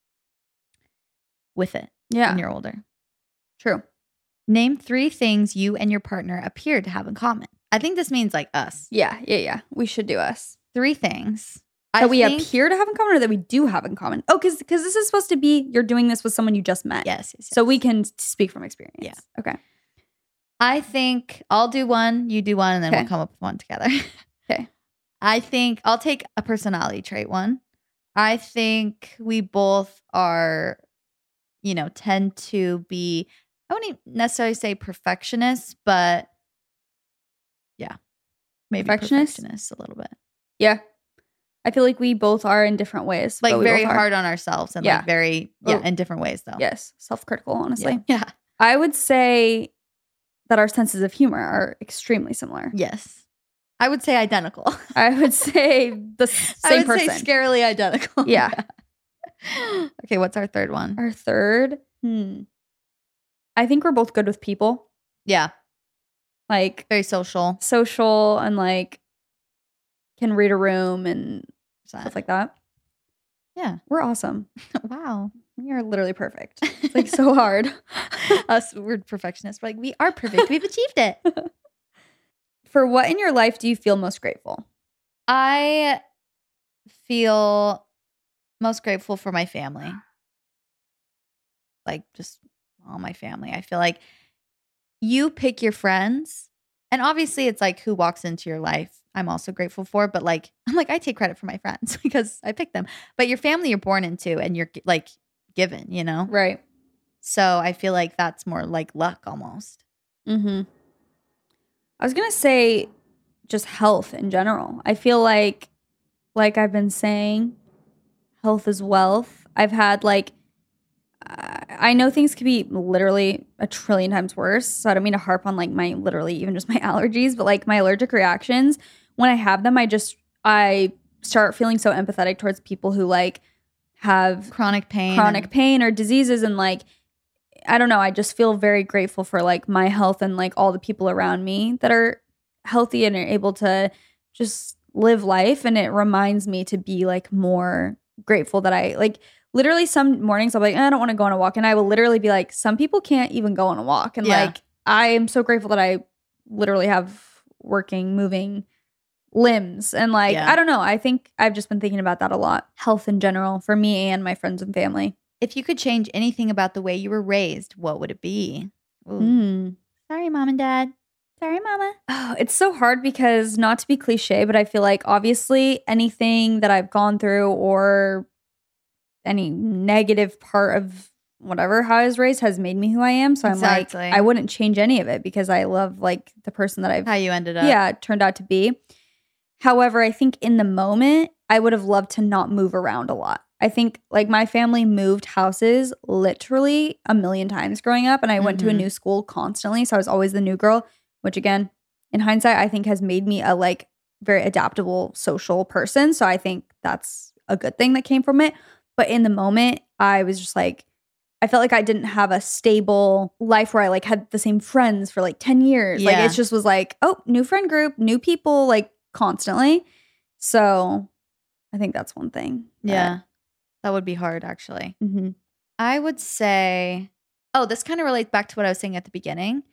with it Yeah, when you're older. true. Name 3 things you and your partner appear to have in common. I think this means like us. Yeah. We should do us. 3 things. That we think- appear to have in common or that we do have in common? Oh, because this is supposed to be you're doing this with someone you just met. Yes. So we can speak from experience. Yeah. Okay. I think I'll do one, you do one, and then Okay. we'll come up with one together. Okay. I think I'll take a personality trait one. I think we both are, tend to be, I wouldn't necessarily say perfectionists, but yeah, maybe Perfectionists? perfectionists a little bit. Yeah. I feel like we both are in different ways. Like but we very both are. hard on ourselves and Yeah. like very, in different ways though. Yes. Self-critical, honestly. Yeah. I would say that our senses of humor are extremely similar. Yes. I would say identical. I would say the same I would person. say scarily identical. Yeah. Okay, what's our third one? Our third, I think we're both good with people. Yeah, Like very social. social and like can read a room and stuff like that. Yeah. We're awesome. Wow. We are literally perfect. It's like so hard. Us, we're perfectionists. We're like, we are perfect. We've achieved it. For what in your life do you feel most grateful? I feel most grateful for my family. Like just all my family. I feel like you pick your friends, and obviously it's like who walks into your life I'm also grateful for, but like I take credit for my friends because I picked them. But your family you're born into and you're like given, Right. So I feel like that's more like luck almost. Mm-hmm. I was going to say just health in general. I feel like I've been saying, health is wealth. I've had I know things could be literally a trillion times worse. So I don't mean to harp on my literally even just my allergies, but my allergic reactions, when I have them, I start feeling so empathetic towards people who have Chronic pain or diseases. And I don't know. I just feel very grateful for my health and all the people around me that are healthy and are able to just live life. And it reminds me to be more grateful that I literally some mornings I'll be I don't want to go on a walk. And I will literally be some people can't even go on a walk. And Yeah. I am so grateful that I literally have working, moving limbs. And Yeah. I don't know. I think I've just been thinking about that a lot. Health in general for me and my friends and family. If you could change anything about the way you were raised, what would it be? Ooh. Mm. Sorry, Mom and Dad. Sorry, Mama. Oh, it's so hard because not to be cliche, but I feel obviously anything that I've gone through or any negative part of whatever how I was raised has made me who I am. So Exactly. I wouldn't change any of it because I love the person that I've How you ended up. turned out to be. However, I think in the moment I would have loved to not move around a lot. I think my family moved houses literally a million times growing up, and I went to a Mhm. new school constantly. So I was always the new girl, which again, in hindsight, I think has made me a very adaptable social person. So I think that's a good thing that came from it. But in the moment, I was just I felt like I didn't have a stable life where I had the same friends for 10 years. Yeah. It just was oh, new friend group, new people, constantly. So I think that's one thing. Yeah. That would be hard, actually. Mm-hmm. I would say, this kind of relates back to what I was saying at the beginning.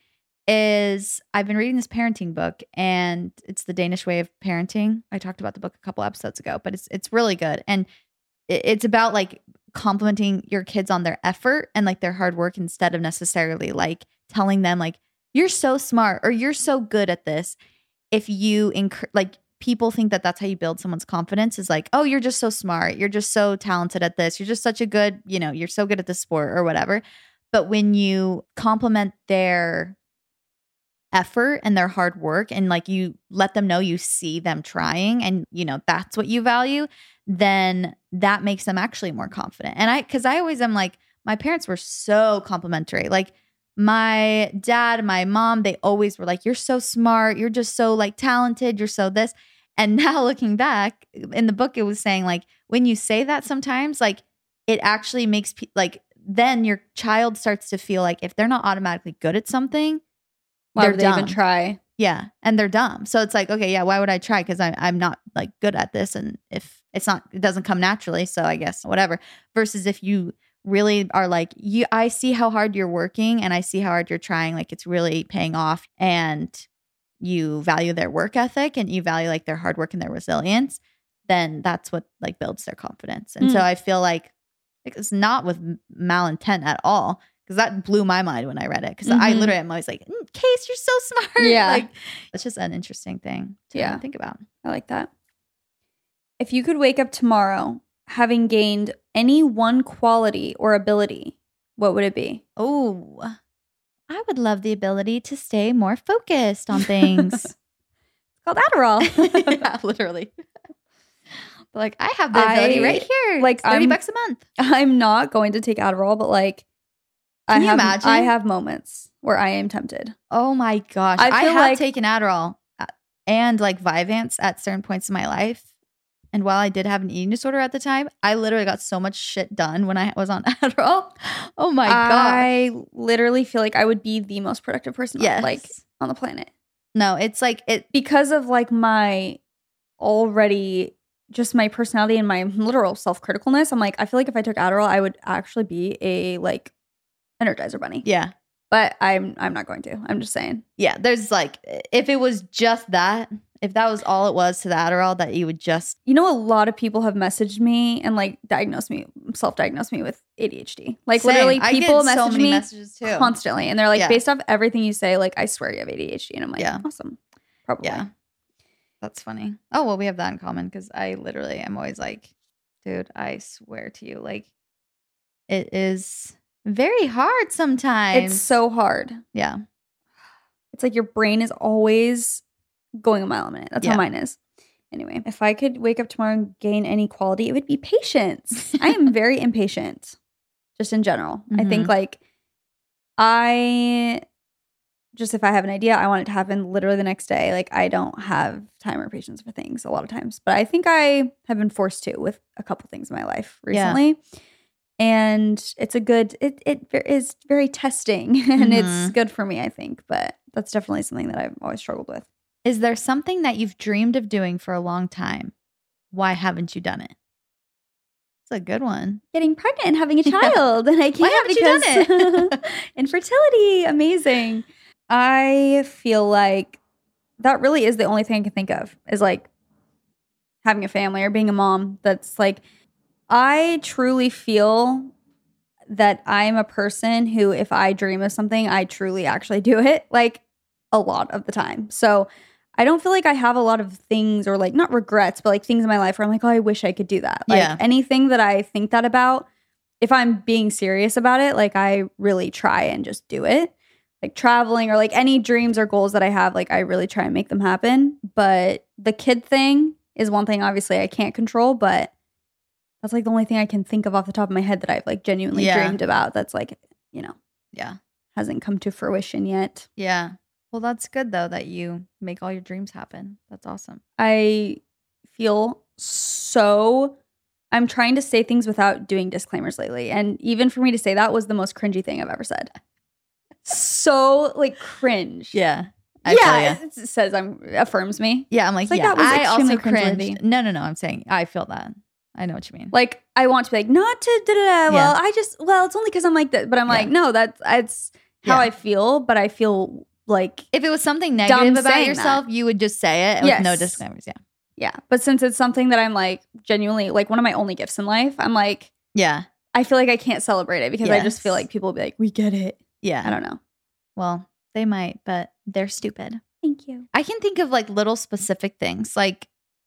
is I've been reading this parenting book, and it's The Danish Way of Parenting. I talked about the book a couple episodes ago, but it's really good. And it's about like complimenting your kids on their effort and like their hard work instead of necessarily like telling them like, you're so smart or you're so good at this. If you like people think that that's how you build someone's confidence is like, oh, you're just so smart. You're just so talented at this. You're just such a good, you're so good at this sport or whatever. But when you compliment their effort and their hard work and like you let them know you see them trying and that's what you value, then that makes them actually more confident. And because I always am like, my parents were so complimentary. Like my dad, my mom, they always were like, you're so smart, you're just so like talented, you're so this. And now looking back in the book, it was saying like when you say that sometimes like it actually makes like then your child starts to feel like if they're not automatically good at something, why would they dumb. even try? Yeah. And they're dumb. So it's like, okay, yeah, why would I try? Because I'm not like good at this. And if it doesn't come naturally. So I guess whatever. Versus if you really are like, I see how hard you're working and I see how hard you're trying. Like it's really paying off. And you value their work ethic and you value like their hard work and their resilience. Then that's what like builds their confidence. And so I feel like it's not with malintent at all. Because that blew my mind when I read it. Because I literally am always like, Case, you're so smart. Yeah. Like, it's just an interesting thing to think about. I like that. If you could wake up tomorrow having gained any one quality or ability, what would it be? Oh, I would love the ability to stay more focused on things. It's called Adderall. Yeah, literally. But like, I have the ability right here. Like, it's $30 a month. I'm not going to take Adderall, but like, Can you imagine? I have moments where I am tempted. Oh my gosh. I have like, taken Adderall and like Vyvanse at certain points in my life. And while I did have an eating disorder at the time, I literally got so much shit done when I was on Adderall. Oh my God. I literally feel like I would be the most productive person on the planet. No, it's like because of like my already just my personality and my literal self-criticalness. I'm like, I feel like if I took Adderall, I would actually be a like Energizer bunny. Yeah. But I'm not going to. I'm just saying. Yeah. There's like, if it was just that, if that was all it was to the Adderall, that you would just. A lot of people have messaged me and like self-diagnosed me with ADHD. Like Same. literally people message so many me messages too. Constantly. And they're like, based off everything you say, like, I swear you have ADHD. And I'm like, awesome. Probably. Yeah. That's funny. Oh, well, we have that in common because I literally am always like, dude, I swear to you, like, it is very hard sometimes. It's so hard. Yeah. It's like your brain is always going a mile a minute. That's how mine is. Anyway, if I could wake up tomorrow and gain any quality, it would be patience. I am very impatient, just in general. I think like if I have an idea, I want it to happen literally the next day. Like I don't have time or patience for things a lot of times. But I think I have been forced to with a couple things in my life recently. Yeah. And it's it is very testing and it's good for me, I think. But that's definitely something that I've always struggled with. Is there something that you've dreamed of doing for a long time? Why haven't you done it? It's a good one. Getting pregnant and having a child. And I can't. Why haven't you done it? Infertility. Amazing. I feel like that really is the only thing I can think of is like having a family or being a mom. That's like, I truly feel that I'm a person who, if I dream of something, I truly actually do it like a lot of the time. So I don't feel like I have a lot of things or like not regrets, but like things in my life where I'm like, oh, I wish I could do that. Like anything that I think that about, if I'm being serious about it, like I really try and just do it. Like traveling or like any dreams or goals that I have, like I really try and make them happen. But the kid thing is one thing obviously I can't control, but that's like the only thing I can think of off the top of my head that I've like genuinely dreamed about. That's like, hasn't come to fruition yet. Yeah. Well, that's good though that you make all your dreams happen. That's awesome. I feel I'm trying to say things without doing disclaimers lately. And even for me to say that was the most cringy thing I've ever said. So like cringe. Yeah. It says affirms me. Yeah. I'm like, that was I also cringe. No. I'm saying I feel that. I know what you mean. Like I want to be like, not to well, it's only because I'm like that. But I'm like, no, it's how I feel, but I feel like, If it was something negative about saying yourself, you would just say it with no Yes. disclaimers. Yeah. yeah. But since it's something that I'm like genuinely like one of my only gifts in life, I'm like, Yeah. I feel like I can't celebrate it because I just feel Yes. like people will be like, we get it. Yeah. I don't know. Well, they might, but they're stupid. Thank you. I can think of like little specific things. Like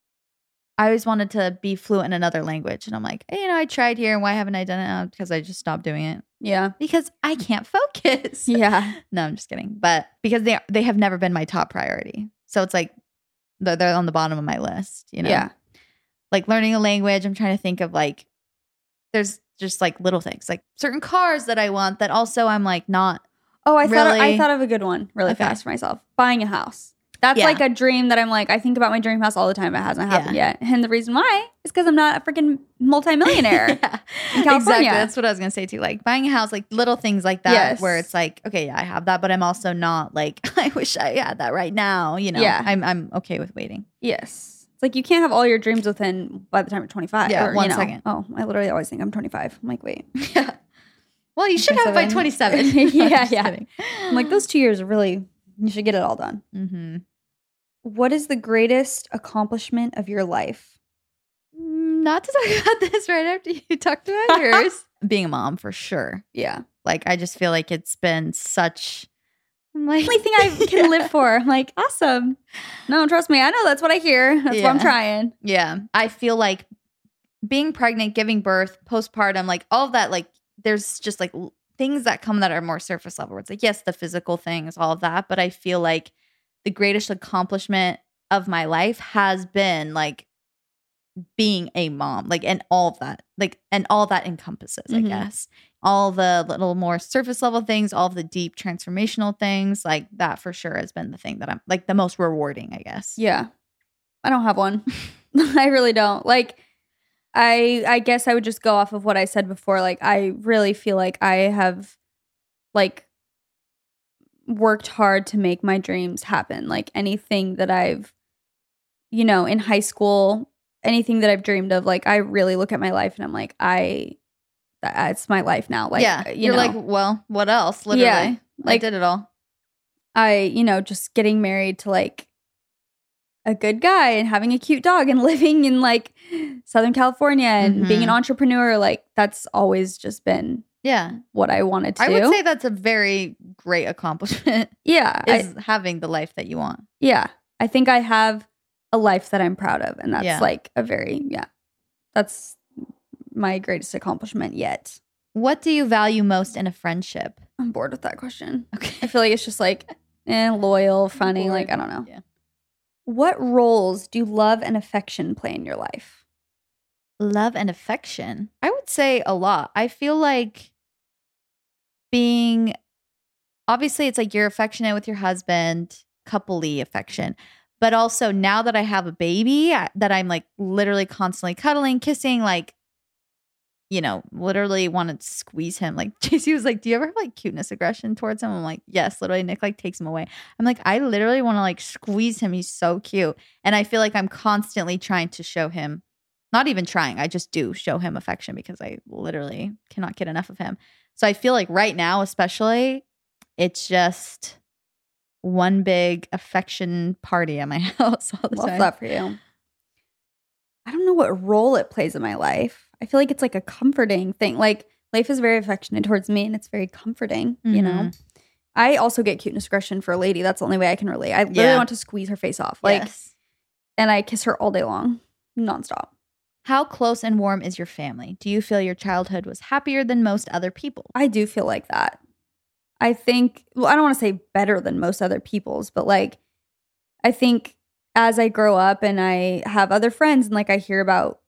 I always wanted to be fluent in another language. And I'm like, hey, I tried here. And why haven't I done it? Oh, because I just stopped doing it. Yeah. Because I can't focus. Yeah. No, I'm just kidding. But because they have never been my top priority. So it's like they're on the bottom of my list, Yeah. Like learning a language. I'm trying to think of like, there's just like little things, like certain cars that I want that also I'm like not. Oh, I Really? thought of a good one really Okay. fast for myself. Buying a house. That's Yeah. like a dream that I'm like, I think about my dream house all the time. It hasn't happened yet. And the reason why is because I'm not a freaking multimillionaire. Yeah. in California. Exactly. That's what I was going to say too. Like buying a house, like little things like that Yes. where it's like, okay, yeah, I have that, but I'm also not like, I wish I had that right now. Yeah. I'm okay with waiting. Yes. It's like you can't have all your dreams within by the time you're 25. Yeah, or, 1 you know. second. Oh, I literally always think I'm 25. I'm like, wait. Yeah. Well, you should have it by 27. Yeah, Just yeah. kidding. I'm like, those 2 years are really, you should get it all done. Mm-hmm. What is the greatest accomplishment of your life? Not to talk about this right after you talked about yours. Being a mom for sure. Yeah. Like I just feel like it's been such. I'm like, Only thing I can live for. I'm like, awesome. No, trust me. I know that's what I hear. That's what I'm Yeah. trying. Yeah. I feel like being pregnant, giving birth, postpartum, like all of that, like there's just like things that come that are more surface level. Where it's like, yes, the physical things, all of that. But I feel like the greatest accomplishment of my life has been like being a mom, like, and all of that, like, and all that encompasses, Mhm. I guess. All the little more surface level things, all of the deep transformational things, like that for sure has been the thing that I'm like the most rewarding, I guess. Yeah. I don't have one. I really don't. Like, I guess I would just go off of what I said before. Like, I really feel like I have like worked hard to make my dreams happen. Like anything that I've, in high school, anything that I've dreamed of, like I really look at my life and I'm like, it's my life now. Like, yeah, you you're know, like, well, what else? Literally, Yeah, I like- did it all. just getting married to like a good guy and having a cute dog and living in like Southern California and being an entrepreneur, like that's always just been Yeah, what I wanted to I do. would say that's a very great accomplishment. Yeah. Is having the life that you want. I think I have a life that I'm proud of. And that's Yeah. like that's my greatest accomplishment yet. What do you value most in a friendship? I'm bored with that question. I Okay, feel like it's just like loyal, funny, like I don't know. Yeah. What roles do love and affection play in your life? Love and affection. I would say a lot. I feel like being obviously it's like you're affectionate with your husband, coupley affection. But also now that I have a baby that I'm like literally constantly cuddling, kissing, like, literally want to squeeze him. Like JC was like, do you ever have like cuteness aggression towards him? I'm like, yes, literally. Nick like takes him away. I'm like, I literally want to like squeeze him. He's so cute. And I feel like I'm constantly trying to show him, not even trying, I just do show him affection because I literally cannot get enough of him. So I feel like right now, especially, it's just one big affection party at my house all the Love time. that for you. I don't know what role it plays in my life. I feel like it's like a comforting thing. Like life is very affectionate towards me and it's very comforting, you know? Mhm. I also get cuteness aggression for a lady. That's the only way I can relate. I literally Yeah. want to squeeze her face off. Like, Yes. and I kiss her all day long, nonstop. How close and warm is your family? Do you feel your childhood was happier than most other people? I do feel like that. I think, well, I don't want to say better than most other people's, but like, I think as I grow up and I have other friends and like I hear about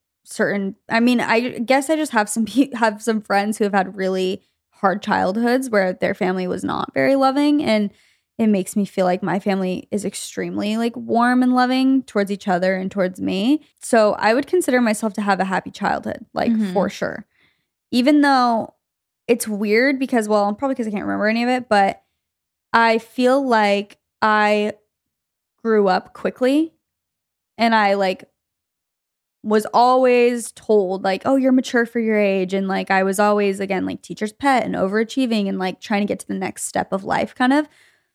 I guess I just have some friends who have had really hard childhoods where their family was not very loving, and it makes me feel like my family is extremely like warm and loving towards each other and towards me. So I would consider myself to have a happy childhood, like Mhm. for sure. Even though it's weird because, well, probably because I can't remember any of it, but I feel like I grew up quickly and I like was always told like, oh, you're mature for your age. And like, I was always, again, like teacher's pet and overachieving and like trying to get to the next step of life kind of.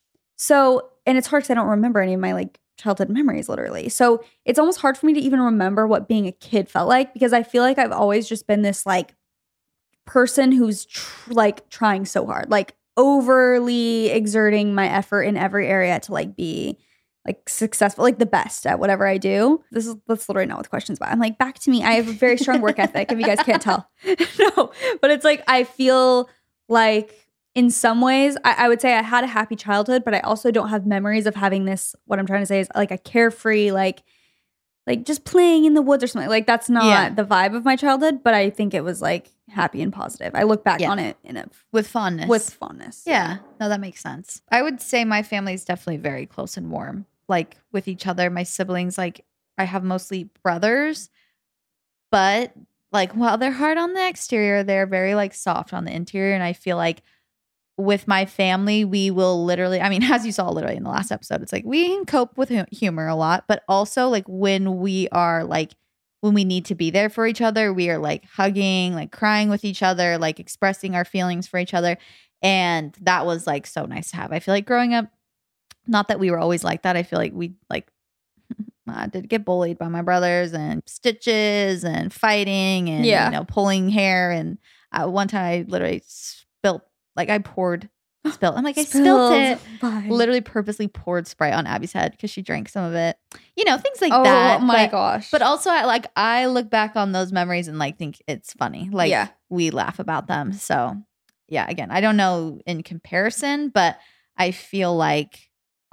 So, and it's hard because I don't remember any of my like childhood memories literally. So it's almost hard for me to even remember what being a kid felt like because I feel like I've always just been this like person who's like trying so hard, like overly exerting my effort in every area to like be like successful, like the best at whatever I do. That's literally not what the question's about. I'm like, back to me. I have a very strong work ethic if you guys can't tell. No, but it's like, I feel like in some ways, I would say I had a happy childhood, but I also don't have memories of having this. What I'm trying to say is like a carefree, like just playing in the woods or something. Like that's not the vibe of my childhood, but I think it was like happy and positive. I look back on it with fondness. With fondness. Yeah. No, that makes sense. I would say my family is definitely very close and warm, like with each other. My siblings, like I have mostly brothers, but like while they're hard on the exterior, they're very like soft on the interior. And I feel like with my family, we will literally, I mean, as you saw literally in the last episode, it's like we can cope with humor a lot, but also like when we are like, when we need to be there for each other, we are like hugging, like crying with each other, like expressing our feelings for each other. And that was like so nice to have. I feel like growing up, not that we were always like that. I feel like we like, I did get bullied by my brothers and stitches and fighting and, you know, pulling hair. And one time I literally spilled, like I spilled. I'm like, I spilled it. Bye. Literally purposely poured Sprite on Abby's head because she drank some of it. You know, things like that. Oh my gosh. But also I look back on those memories and like think it's funny. Like we laugh about them. So yeah, again, I don't know in comparison, but I feel like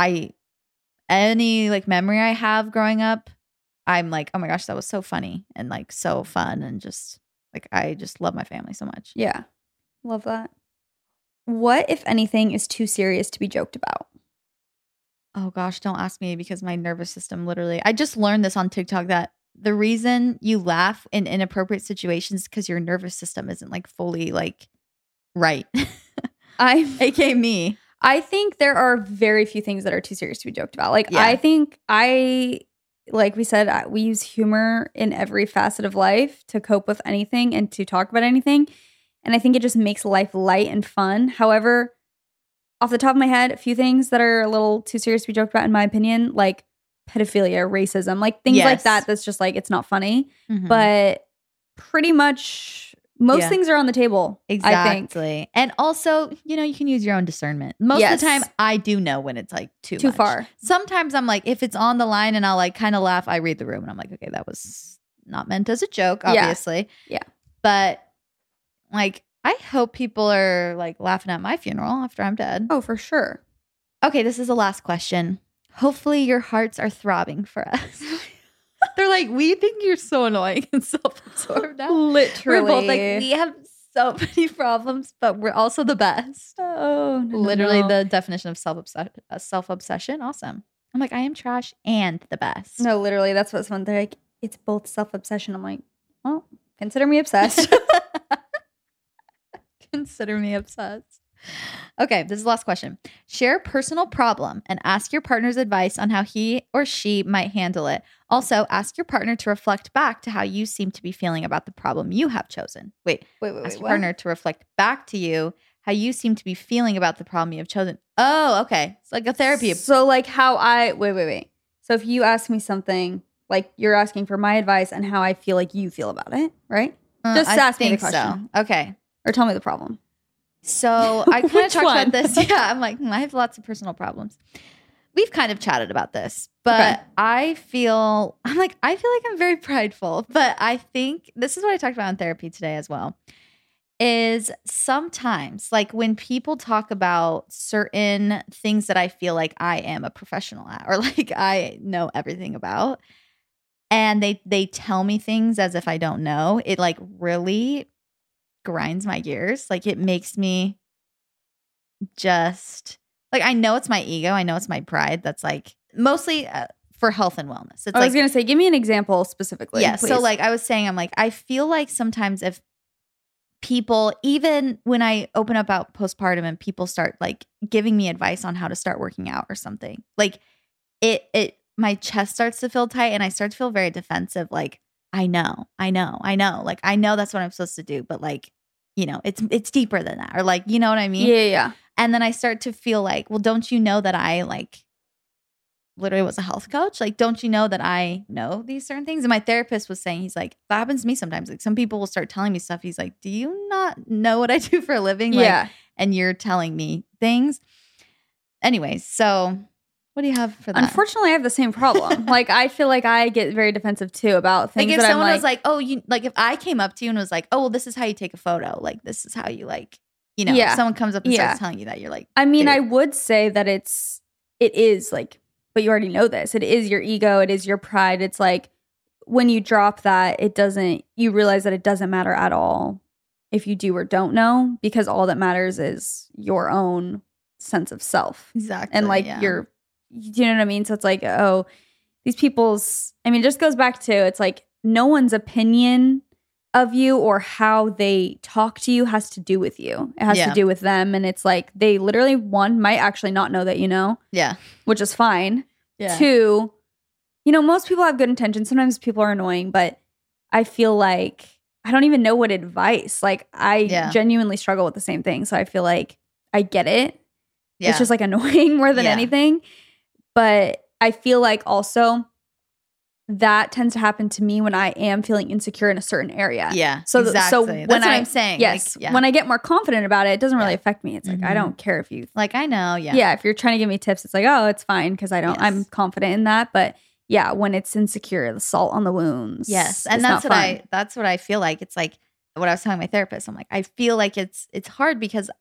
any like memory I have growing up, I'm like, oh my gosh, that was so funny and like so fun. And just like, I just love my family so much. Yeah. Love that. What, if anything, is too serious to be joked about? Oh gosh, don't ask me because my nervous system literally, I just learned this on TikTok that the reason you laugh in inappropriate situations is because your nervous system isn't like fully like right. AKA me. I think there are very few things that are too serious to be joked about. Like I think like we said, we use humor in every facet of life to cope with anything and to talk about anything. And I think it just makes life light and fun. However, off the top of my head, a few things that are a little too serious to be joked about, in my opinion, like pedophilia, racism, like things like that. That's just like, it's not funny. Mm-hmm. But pretty much most things are on the table. Exactly. I think. And also, you know, you can use your own discernment. Most of the time, I do know when it's like too much. Far. Sometimes I'm like, if it's on the line and I'll like kind of laugh, I read the room and I'm like, okay, that was not meant as a joke, obviously. Yeah. But like, I hope people are like laughing at my funeral after I'm dead. Oh, for sure. Okay, this is the last question. Hopefully your hearts are throbbing for us. They're like, we think you're so annoying and self-absorbed now. Literally. We're both like, we have so many problems, but we're also the best. Oh, literally the definition of self-obsession. Awesome. I'm like, I am trash and the best. No, literally, that's what someone, they're like, it's both self-obsession. I'm like, well, consider me obsessed. Consider me obsessed. Okay, this is the last question. Share a personal problem and ask your partner's advice on how he or she might handle it. Also, ask your partner to reflect back to how you seem to be feeling about the problem you have chosen. Wait, ask your partner to reflect back to you how you seem to be feeling about the problem you have chosen. Oh, okay. It's like a therapy. So like how wait. So if you ask me something, like you're asking for my advice and how I feel like you feel about it, right? Just ask me the question. So. Okay. Or tell me the problem. So I kind of talked about this. Yeah, I'm like, I have lots of personal problems. We've kind of chatted about this, but I feel like I'm very prideful. But I think this is what I talked about in therapy today as well, is sometimes like when people talk about certain things that I feel like I am a professional at or like I know everything about, and they tell me things as if I don't know, it like really grinds my gears. Like it makes me just like, I know it's my ego. I know it's my pride. That's like mostly for health and wellness. It's I was going to say, give me an example specifically. Yeah. Please. So like I was saying, I'm like, I feel like sometimes if people, even when I open up about postpartum and people start like giving me advice on how to start working out or something, like it my chest starts to feel tight and I start to feel very defensive. Like, I know. Like, I know that's what I'm supposed to do, but like, you know, it's deeper than that. Or like, you know what I mean? Yeah. And then I start to feel like, well, don't you know that I like literally was a health coach? Like, don't you know that I know these certain things? And my therapist was saying, he's like, that happens to me sometimes. Like some people will start telling me stuff. He's like, do you not know what I do for a living? Like, Yeah. and you're telling me things. Anyways, so what do you have for that? Unfortunately, I have the same problem. Like, I feel like I get very defensive too about things Like if that someone I'm was like, oh, you like if I came up to you and was like, oh, well, this is how you take a photo. Like this is how you like, you know, Yeah. if someone comes up and Yeah. starts telling you that, you're like, I mean, dude. I would say that it is like, but you already know this. It is your ego. It is your pride. It's like when you drop that, you realize that it doesn't matter at all if you do or don't know, because all that matters is your own sense of self. Exactly. And like yeah. you know what I mean? So it's like, oh, these people's, I mean, it just goes back to, it's like no one's opinion of you or how they talk to you has to do with you. It has Yeah. to do with them. And it's like they literally, one, might actually not know that you know, Yeah. which is fine. Yeah. Two, you know, most people have good intentions. Sometimes people are annoying, but I feel like I don't even know what advice. Like I genuinely struggle with the same thing. So I feel like I get it. Yeah. It's just like annoying more than Yeah. anything. But I feel like also that tends to happen to me when I am feeling insecure in a certain area. Yeah. So exactly. when That's what I'm saying. Yes. Like, yeah. When I get more confident about it, it doesn't really Yeah. affect me. It's like, I Mhm. don't care if you, like I know. Yeah. yeah, if you're trying to give me tips, it's like, oh, it's fine because Yes. I'm confident in that. But yeah, when it's insecure, the salt on the wounds. Yes. And is that's not what fun. that's what I feel like. It's like what I was telling my therapist. I'm like, I feel like it's hard because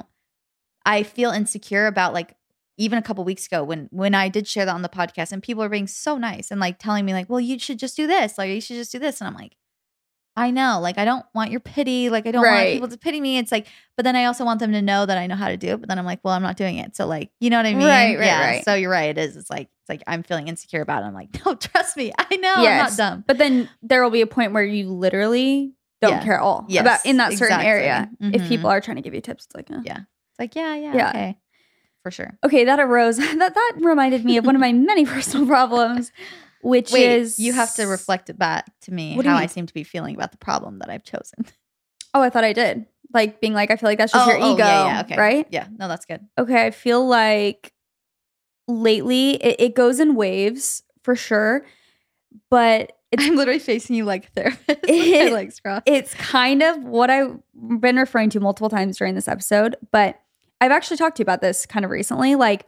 I feel insecure about like even a couple weeks ago when I did share that on the podcast and people are being so nice and like telling me like, well, you should just do this. Like you should just do this. And I'm like, I know, like I don't want your pity. Like I don't want Right. people to pity me. It's like, but then I also want them to know that I know how to do it. But then I'm like, well, I'm not doing it. So like, you know what I mean? Right, yeah. right. So you're right. It is. It's like I'm feeling insecure about it. I'm like, no, trust me. I know Yes. I'm not dumb. But then there will be a point where you literally don't Yeah. care at all Yes, about in that certain exactly. area. If Mhm. people are trying to give you tips, it's like, Yeah. It's like, yeah, Yeah. okay. For sure. Okay, that arose. that reminded me of one of my many personal problems, which Wait, is you have to reflect it back to me What do you how I mean? seem to be feeling about the problem that I've chosen. Oh, I thought I did. Like being like, I feel like that's just your ego, yeah, okay. right? Yeah, no, that's good. Okay, I feel like lately it goes in waves for sure, but I'm literally facing you like a therapist. with my It- legs crossed. it's kind of what I've been referring to multiple times during this episode, but I've actually talked to you about this kind of recently. Like,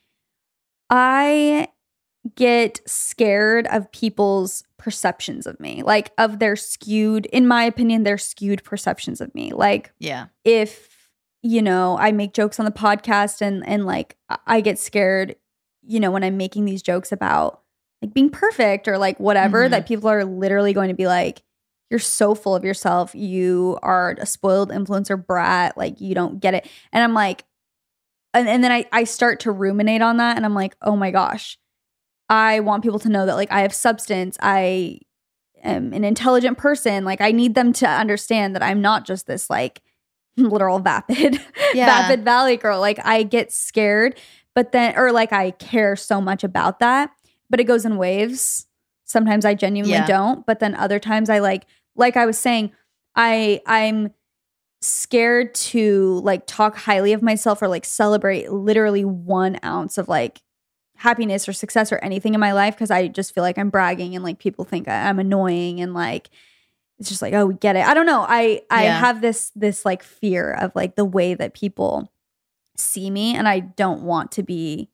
I get scared of people's perceptions of me, like of their skewed, in my opinion, their skewed perceptions of me. Like, Yeah. if, you know, I make jokes on the podcast and like I get scared, you know, when I'm making these jokes about like being perfect or like whatever, Mhm. that people are literally going to be like, you're so full of yourself. You are a spoiled influencer brat. Like you don't get it. And I'm like, and then I start to ruminate on that. And I'm like, oh my gosh, I want people to know that like I have substance. I am an intelligent person. Like I need them to understand that I'm not just this like literal vapid valley girl. Like I get scared, but then, or like I care so much about that, but it goes in waves. Sometimes I genuinely Yeah. don't, but then other times I like I was saying, I'm scared to like talk highly of myself or like celebrate literally 1 ounce of like happiness or success or anything in my life because I just feel like I'm bragging and like people think I'm annoying and like it's just like, oh, we get it. I don't know. I Yeah. have this like fear of like the way that people see me and I don't want to be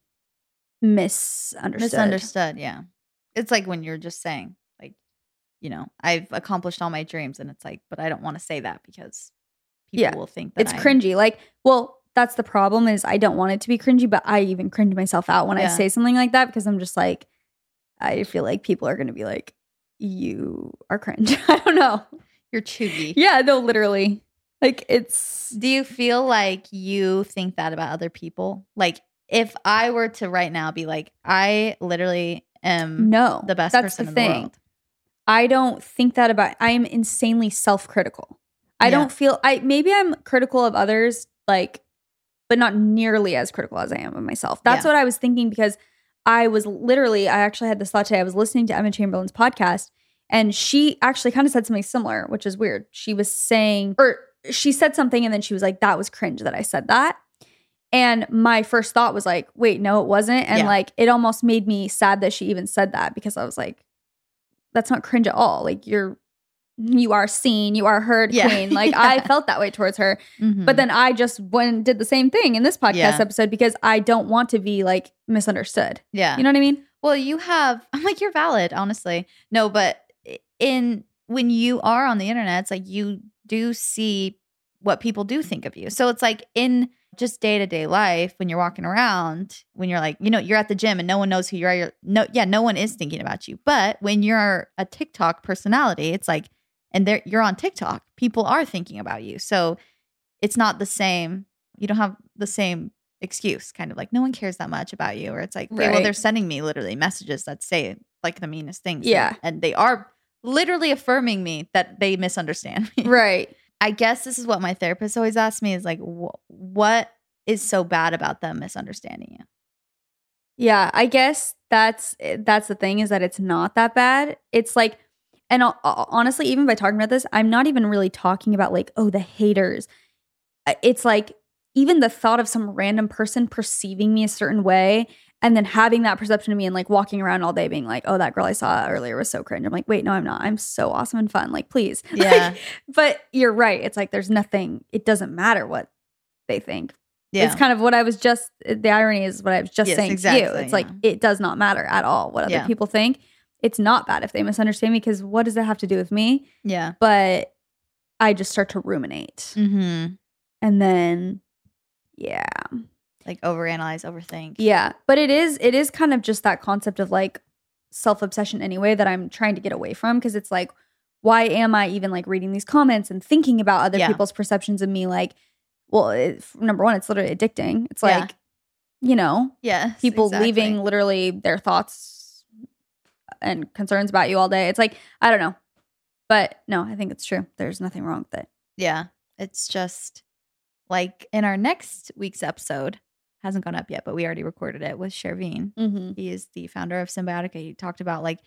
Misunderstood. Yeah. It's like when you're just saying, like, you know, I've accomplished all my dreams, and it's like, but I don't want to say that because people Yeah. will think that It's cringy. Like, well, that's the problem is I don't want it to be cringy, but I even cringe myself out when I Yeah. say something like that because I'm just like, I feel like people are going to be like, you are cringe. I don't know. You're chuggy. Yeah, no, literally. Like it's Do you feel like you think that about other people? Like, if I were to right now be like, I literally am no. the best that's person the in thing. the world. I don't think that about. I am insanely self-critical. I Yeah. don't feel. Maybe I'm critical of others, like, but not nearly as critical as I am of myself. That's Yeah. what I was thinking because I actually had this thought today. I was listening to Emma Chamberlain's podcast, and she actually kind of said something similar, which is weird. She was saying, or she said something, and then she was like, "That was cringe that I said that." And my first thought was like, wait, no, it wasn't. And Yeah. like, it almost made me sad that she even said that, because I was like, that's not cringe at all. Like, you are seen, you are heard, Yeah. queen. Like, Yeah. I felt that way towards her. Mhm. But then I just went and did the same thing in this podcast Yeah. episode, because I don't want to be like misunderstood. yeah. You know what I mean? Well, I'm like, you're valid, honestly. No, but when you are on the internet, it's like you do see what people do think of you. So it's like in just day-to-day life, when you're walking around, when you're like, you're at the gym and no one knows who you are. No one is thinking about you. But when you're a TikTok personality, it's like, and you're on TikTok, people are thinking about you. So it's not the same. You don't have the same excuse, kind of like no one cares that much about you. Or it's like, okay, well, Right. they're sending me literally messages that say like the meanest things. Yeah. And they are literally affirming me that they misunderstand me. Right. I guess this is what my therapist always asks me is like, what is so bad about them misunderstanding you? Yeah, I guess that's the thing, is that it's not that bad. It's like, and honestly, even by talking about this, I'm not even really talking about like, oh, the haters. It's like, even the thought of some random person perceiving me a certain way and then having that perception of me and like walking around all day being like, oh, that girl I saw earlier was so cringe. I'm like, wait, no, I'm not. I'm so awesome and fun. Like, please. Yeah. But you're right. It's like, there's nothing, it doesn't matter what they think. Yeah. It's kind of what I was just, the irony is what I was just Yes, saying to exactly, you. It's like, yeah. it does not matter at all what other Yeah. people think. It's not bad if they misunderstand me, because what does that have to do with me? Yeah. But I just start to ruminate. Mm-hmm. And then, yeah. Like overanalyze, overthink. Yeah. But it is kind of just that concept of like self-obsession anyway that I'm trying to get away from, because it's like, why am I even like reading these comments and thinking about other Yeah. people's perceptions of me? Like, well, number one, it's literally addicting. It's Yeah. like, Yeah. people leaving literally their thoughts and concerns about you all day. It's like, I don't know. But no, I think it's true. There's nothing wrong with it. Yeah. It's just like in our next week's episode, hasn't gone up yet, but we already recorded it with Sherveen. Mm-hmm. He is the founder of Symbiotica. He talked about like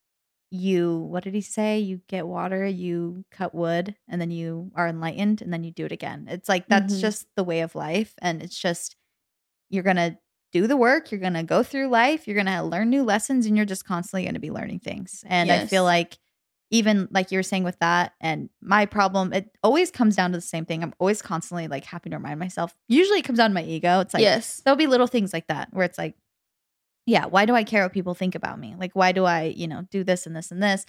what did he say? You get water, you cut wood, and then you are enlightened, and then you do it again. It's like, that's Mhm. just the way of life. And it's just, you're going to do the work. You're going to go through life. You're going to learn new lessons, and you're just constantly going to be learning things. And I feel Yes. like even like you were saying with that, and my problem, it always comes down to the same thing. I'm always constantly like having to remind myself. Usually it comes down to my ego. It's like, Yes. there'll be little things like that where it's like, yeah, why do I care what people think about me? Like, why do I, do this and this and this?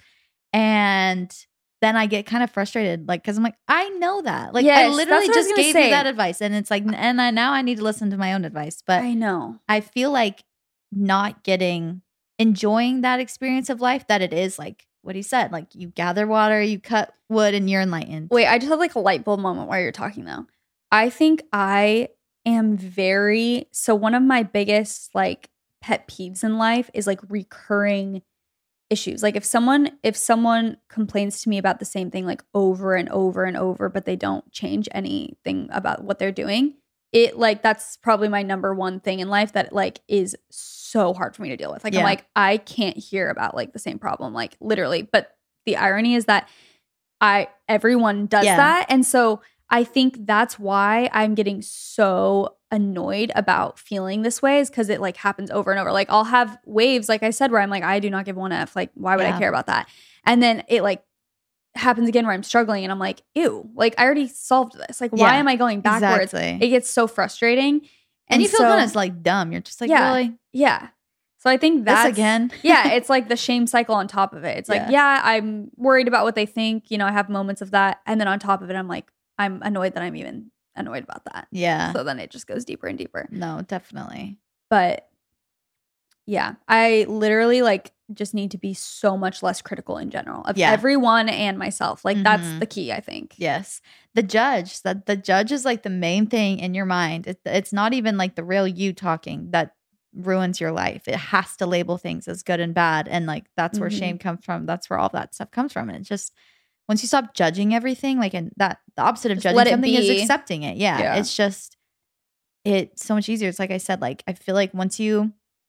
And then I get kind of frustrated, like, because I'm like, I know that. Like, I Yes, literally that's what I was just gonna gave say. you that advice. And it's like, now I need to listen to my own advice. But I know. I feel like not enjoying that experience of life, that it is like what he said, like you gather water, you cut wood, and you're enlightened. Wait, I just had like a light bulb moment while you're talking though. I think I am so one of my biggest like pet peeves in life is like recurring issues. Like if someone complains to me about the same thing like over and over and over, but they don't change anything about what they're doing, it like, that's probably my number one thing in life that like is so hard for me to deal with. Like, Yeah. I'm like, I can't hear about like the same problem, like literally. But the irony is that everyone does Yeah. that. And so I think that's why I'm getting so annoyed about feeling this way, is because it like happens over and over. Like I'll have waves, like I said, where I'm like, I do not give one F. Like, why would I Yeah. care about that? And then it like happens again where I'm struggling and I'm like, ew, like I already solved this. Like, why Yeah, am I going backwards? exactly. It gets so frustrating. And you feel so- kind of like dumb. You're just like, Yeah. really? yeah. So I think This that's again? yeah, it's like the shame cycle on top of it. It's like, Yeah. yeah, I'm worried about what they think. I have moments of that. And then on top of it, I'm like, I'm annoyed that I'm even annoyed about that. Yeah. So then it just goes deeper and deeper. No, definitely. But yeah, I literally like just need to be so much less critical in general of Yeah. everyone and myself. Like that's Mhm. the key, I think. Yes. The judge is like the main thing in your mind. It's not even like the real you talking that ruins your life. It has to label things as good and bad. And like, that's where Mhm. shame comes from. That's where all that stuff comes from. And it's just, once you stop judging everything, like, and that the opposite of Just judging let it something is be. accepting it. Yeah. Yeah. It's just, it's so much easier. It's like I said, like, I feel like once you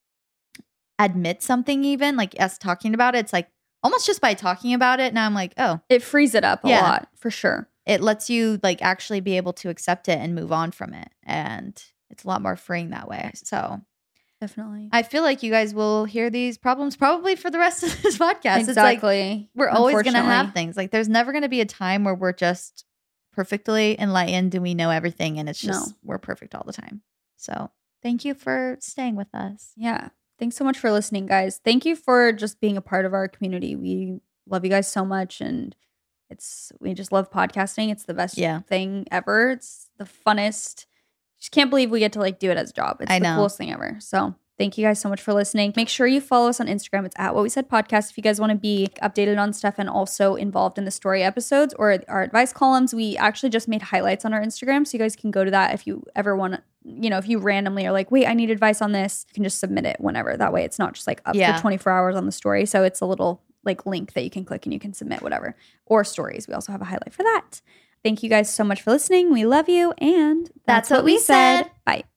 admit something, even like us talking about it, it's like almost just by talking about it. Now I'm like, oh, It frees it up a Yeah. lot for sure. it lets you like actually be able to accept it and move on from it. And it's a lot more freeing that way. So Definitely. I feel like you guys will hear these problems probably for the rest of this podcast. Exactly. It's like we're always going to have Unfortunately. things. Like there's never going to be a time where we're just perfectly enlightened and we know everything and it's just we're perfect all the time. So thank you for staying with us. Yeah. Thanks so much for listening, guys. Thank you for just being a part of our community. We love you guys so much, and we just love podcasting. It's the best thing ever. It's the funnest. Just can't believe we get to like do it as a job. It's the coolest thing ever. So thank you guys so much for listening. Make sure you follow us on Instagram. It's at What We Said Podcast. If you guys want to be updated on stuff and also involved in the story episodes or our advice columns, we actually just made highlights on our Instagram. So you guys can go to that if you ever want to, if you randomly are like, wait, I need advice on this, you can just submit it whenever. That way it's not just like up for 24 hours on the story. So it's a little like link that you can click and you can submit whatever. Or stories. We also have a highlight for that. Thank you guys so much for listening. We love you. And that's what we said. Bye.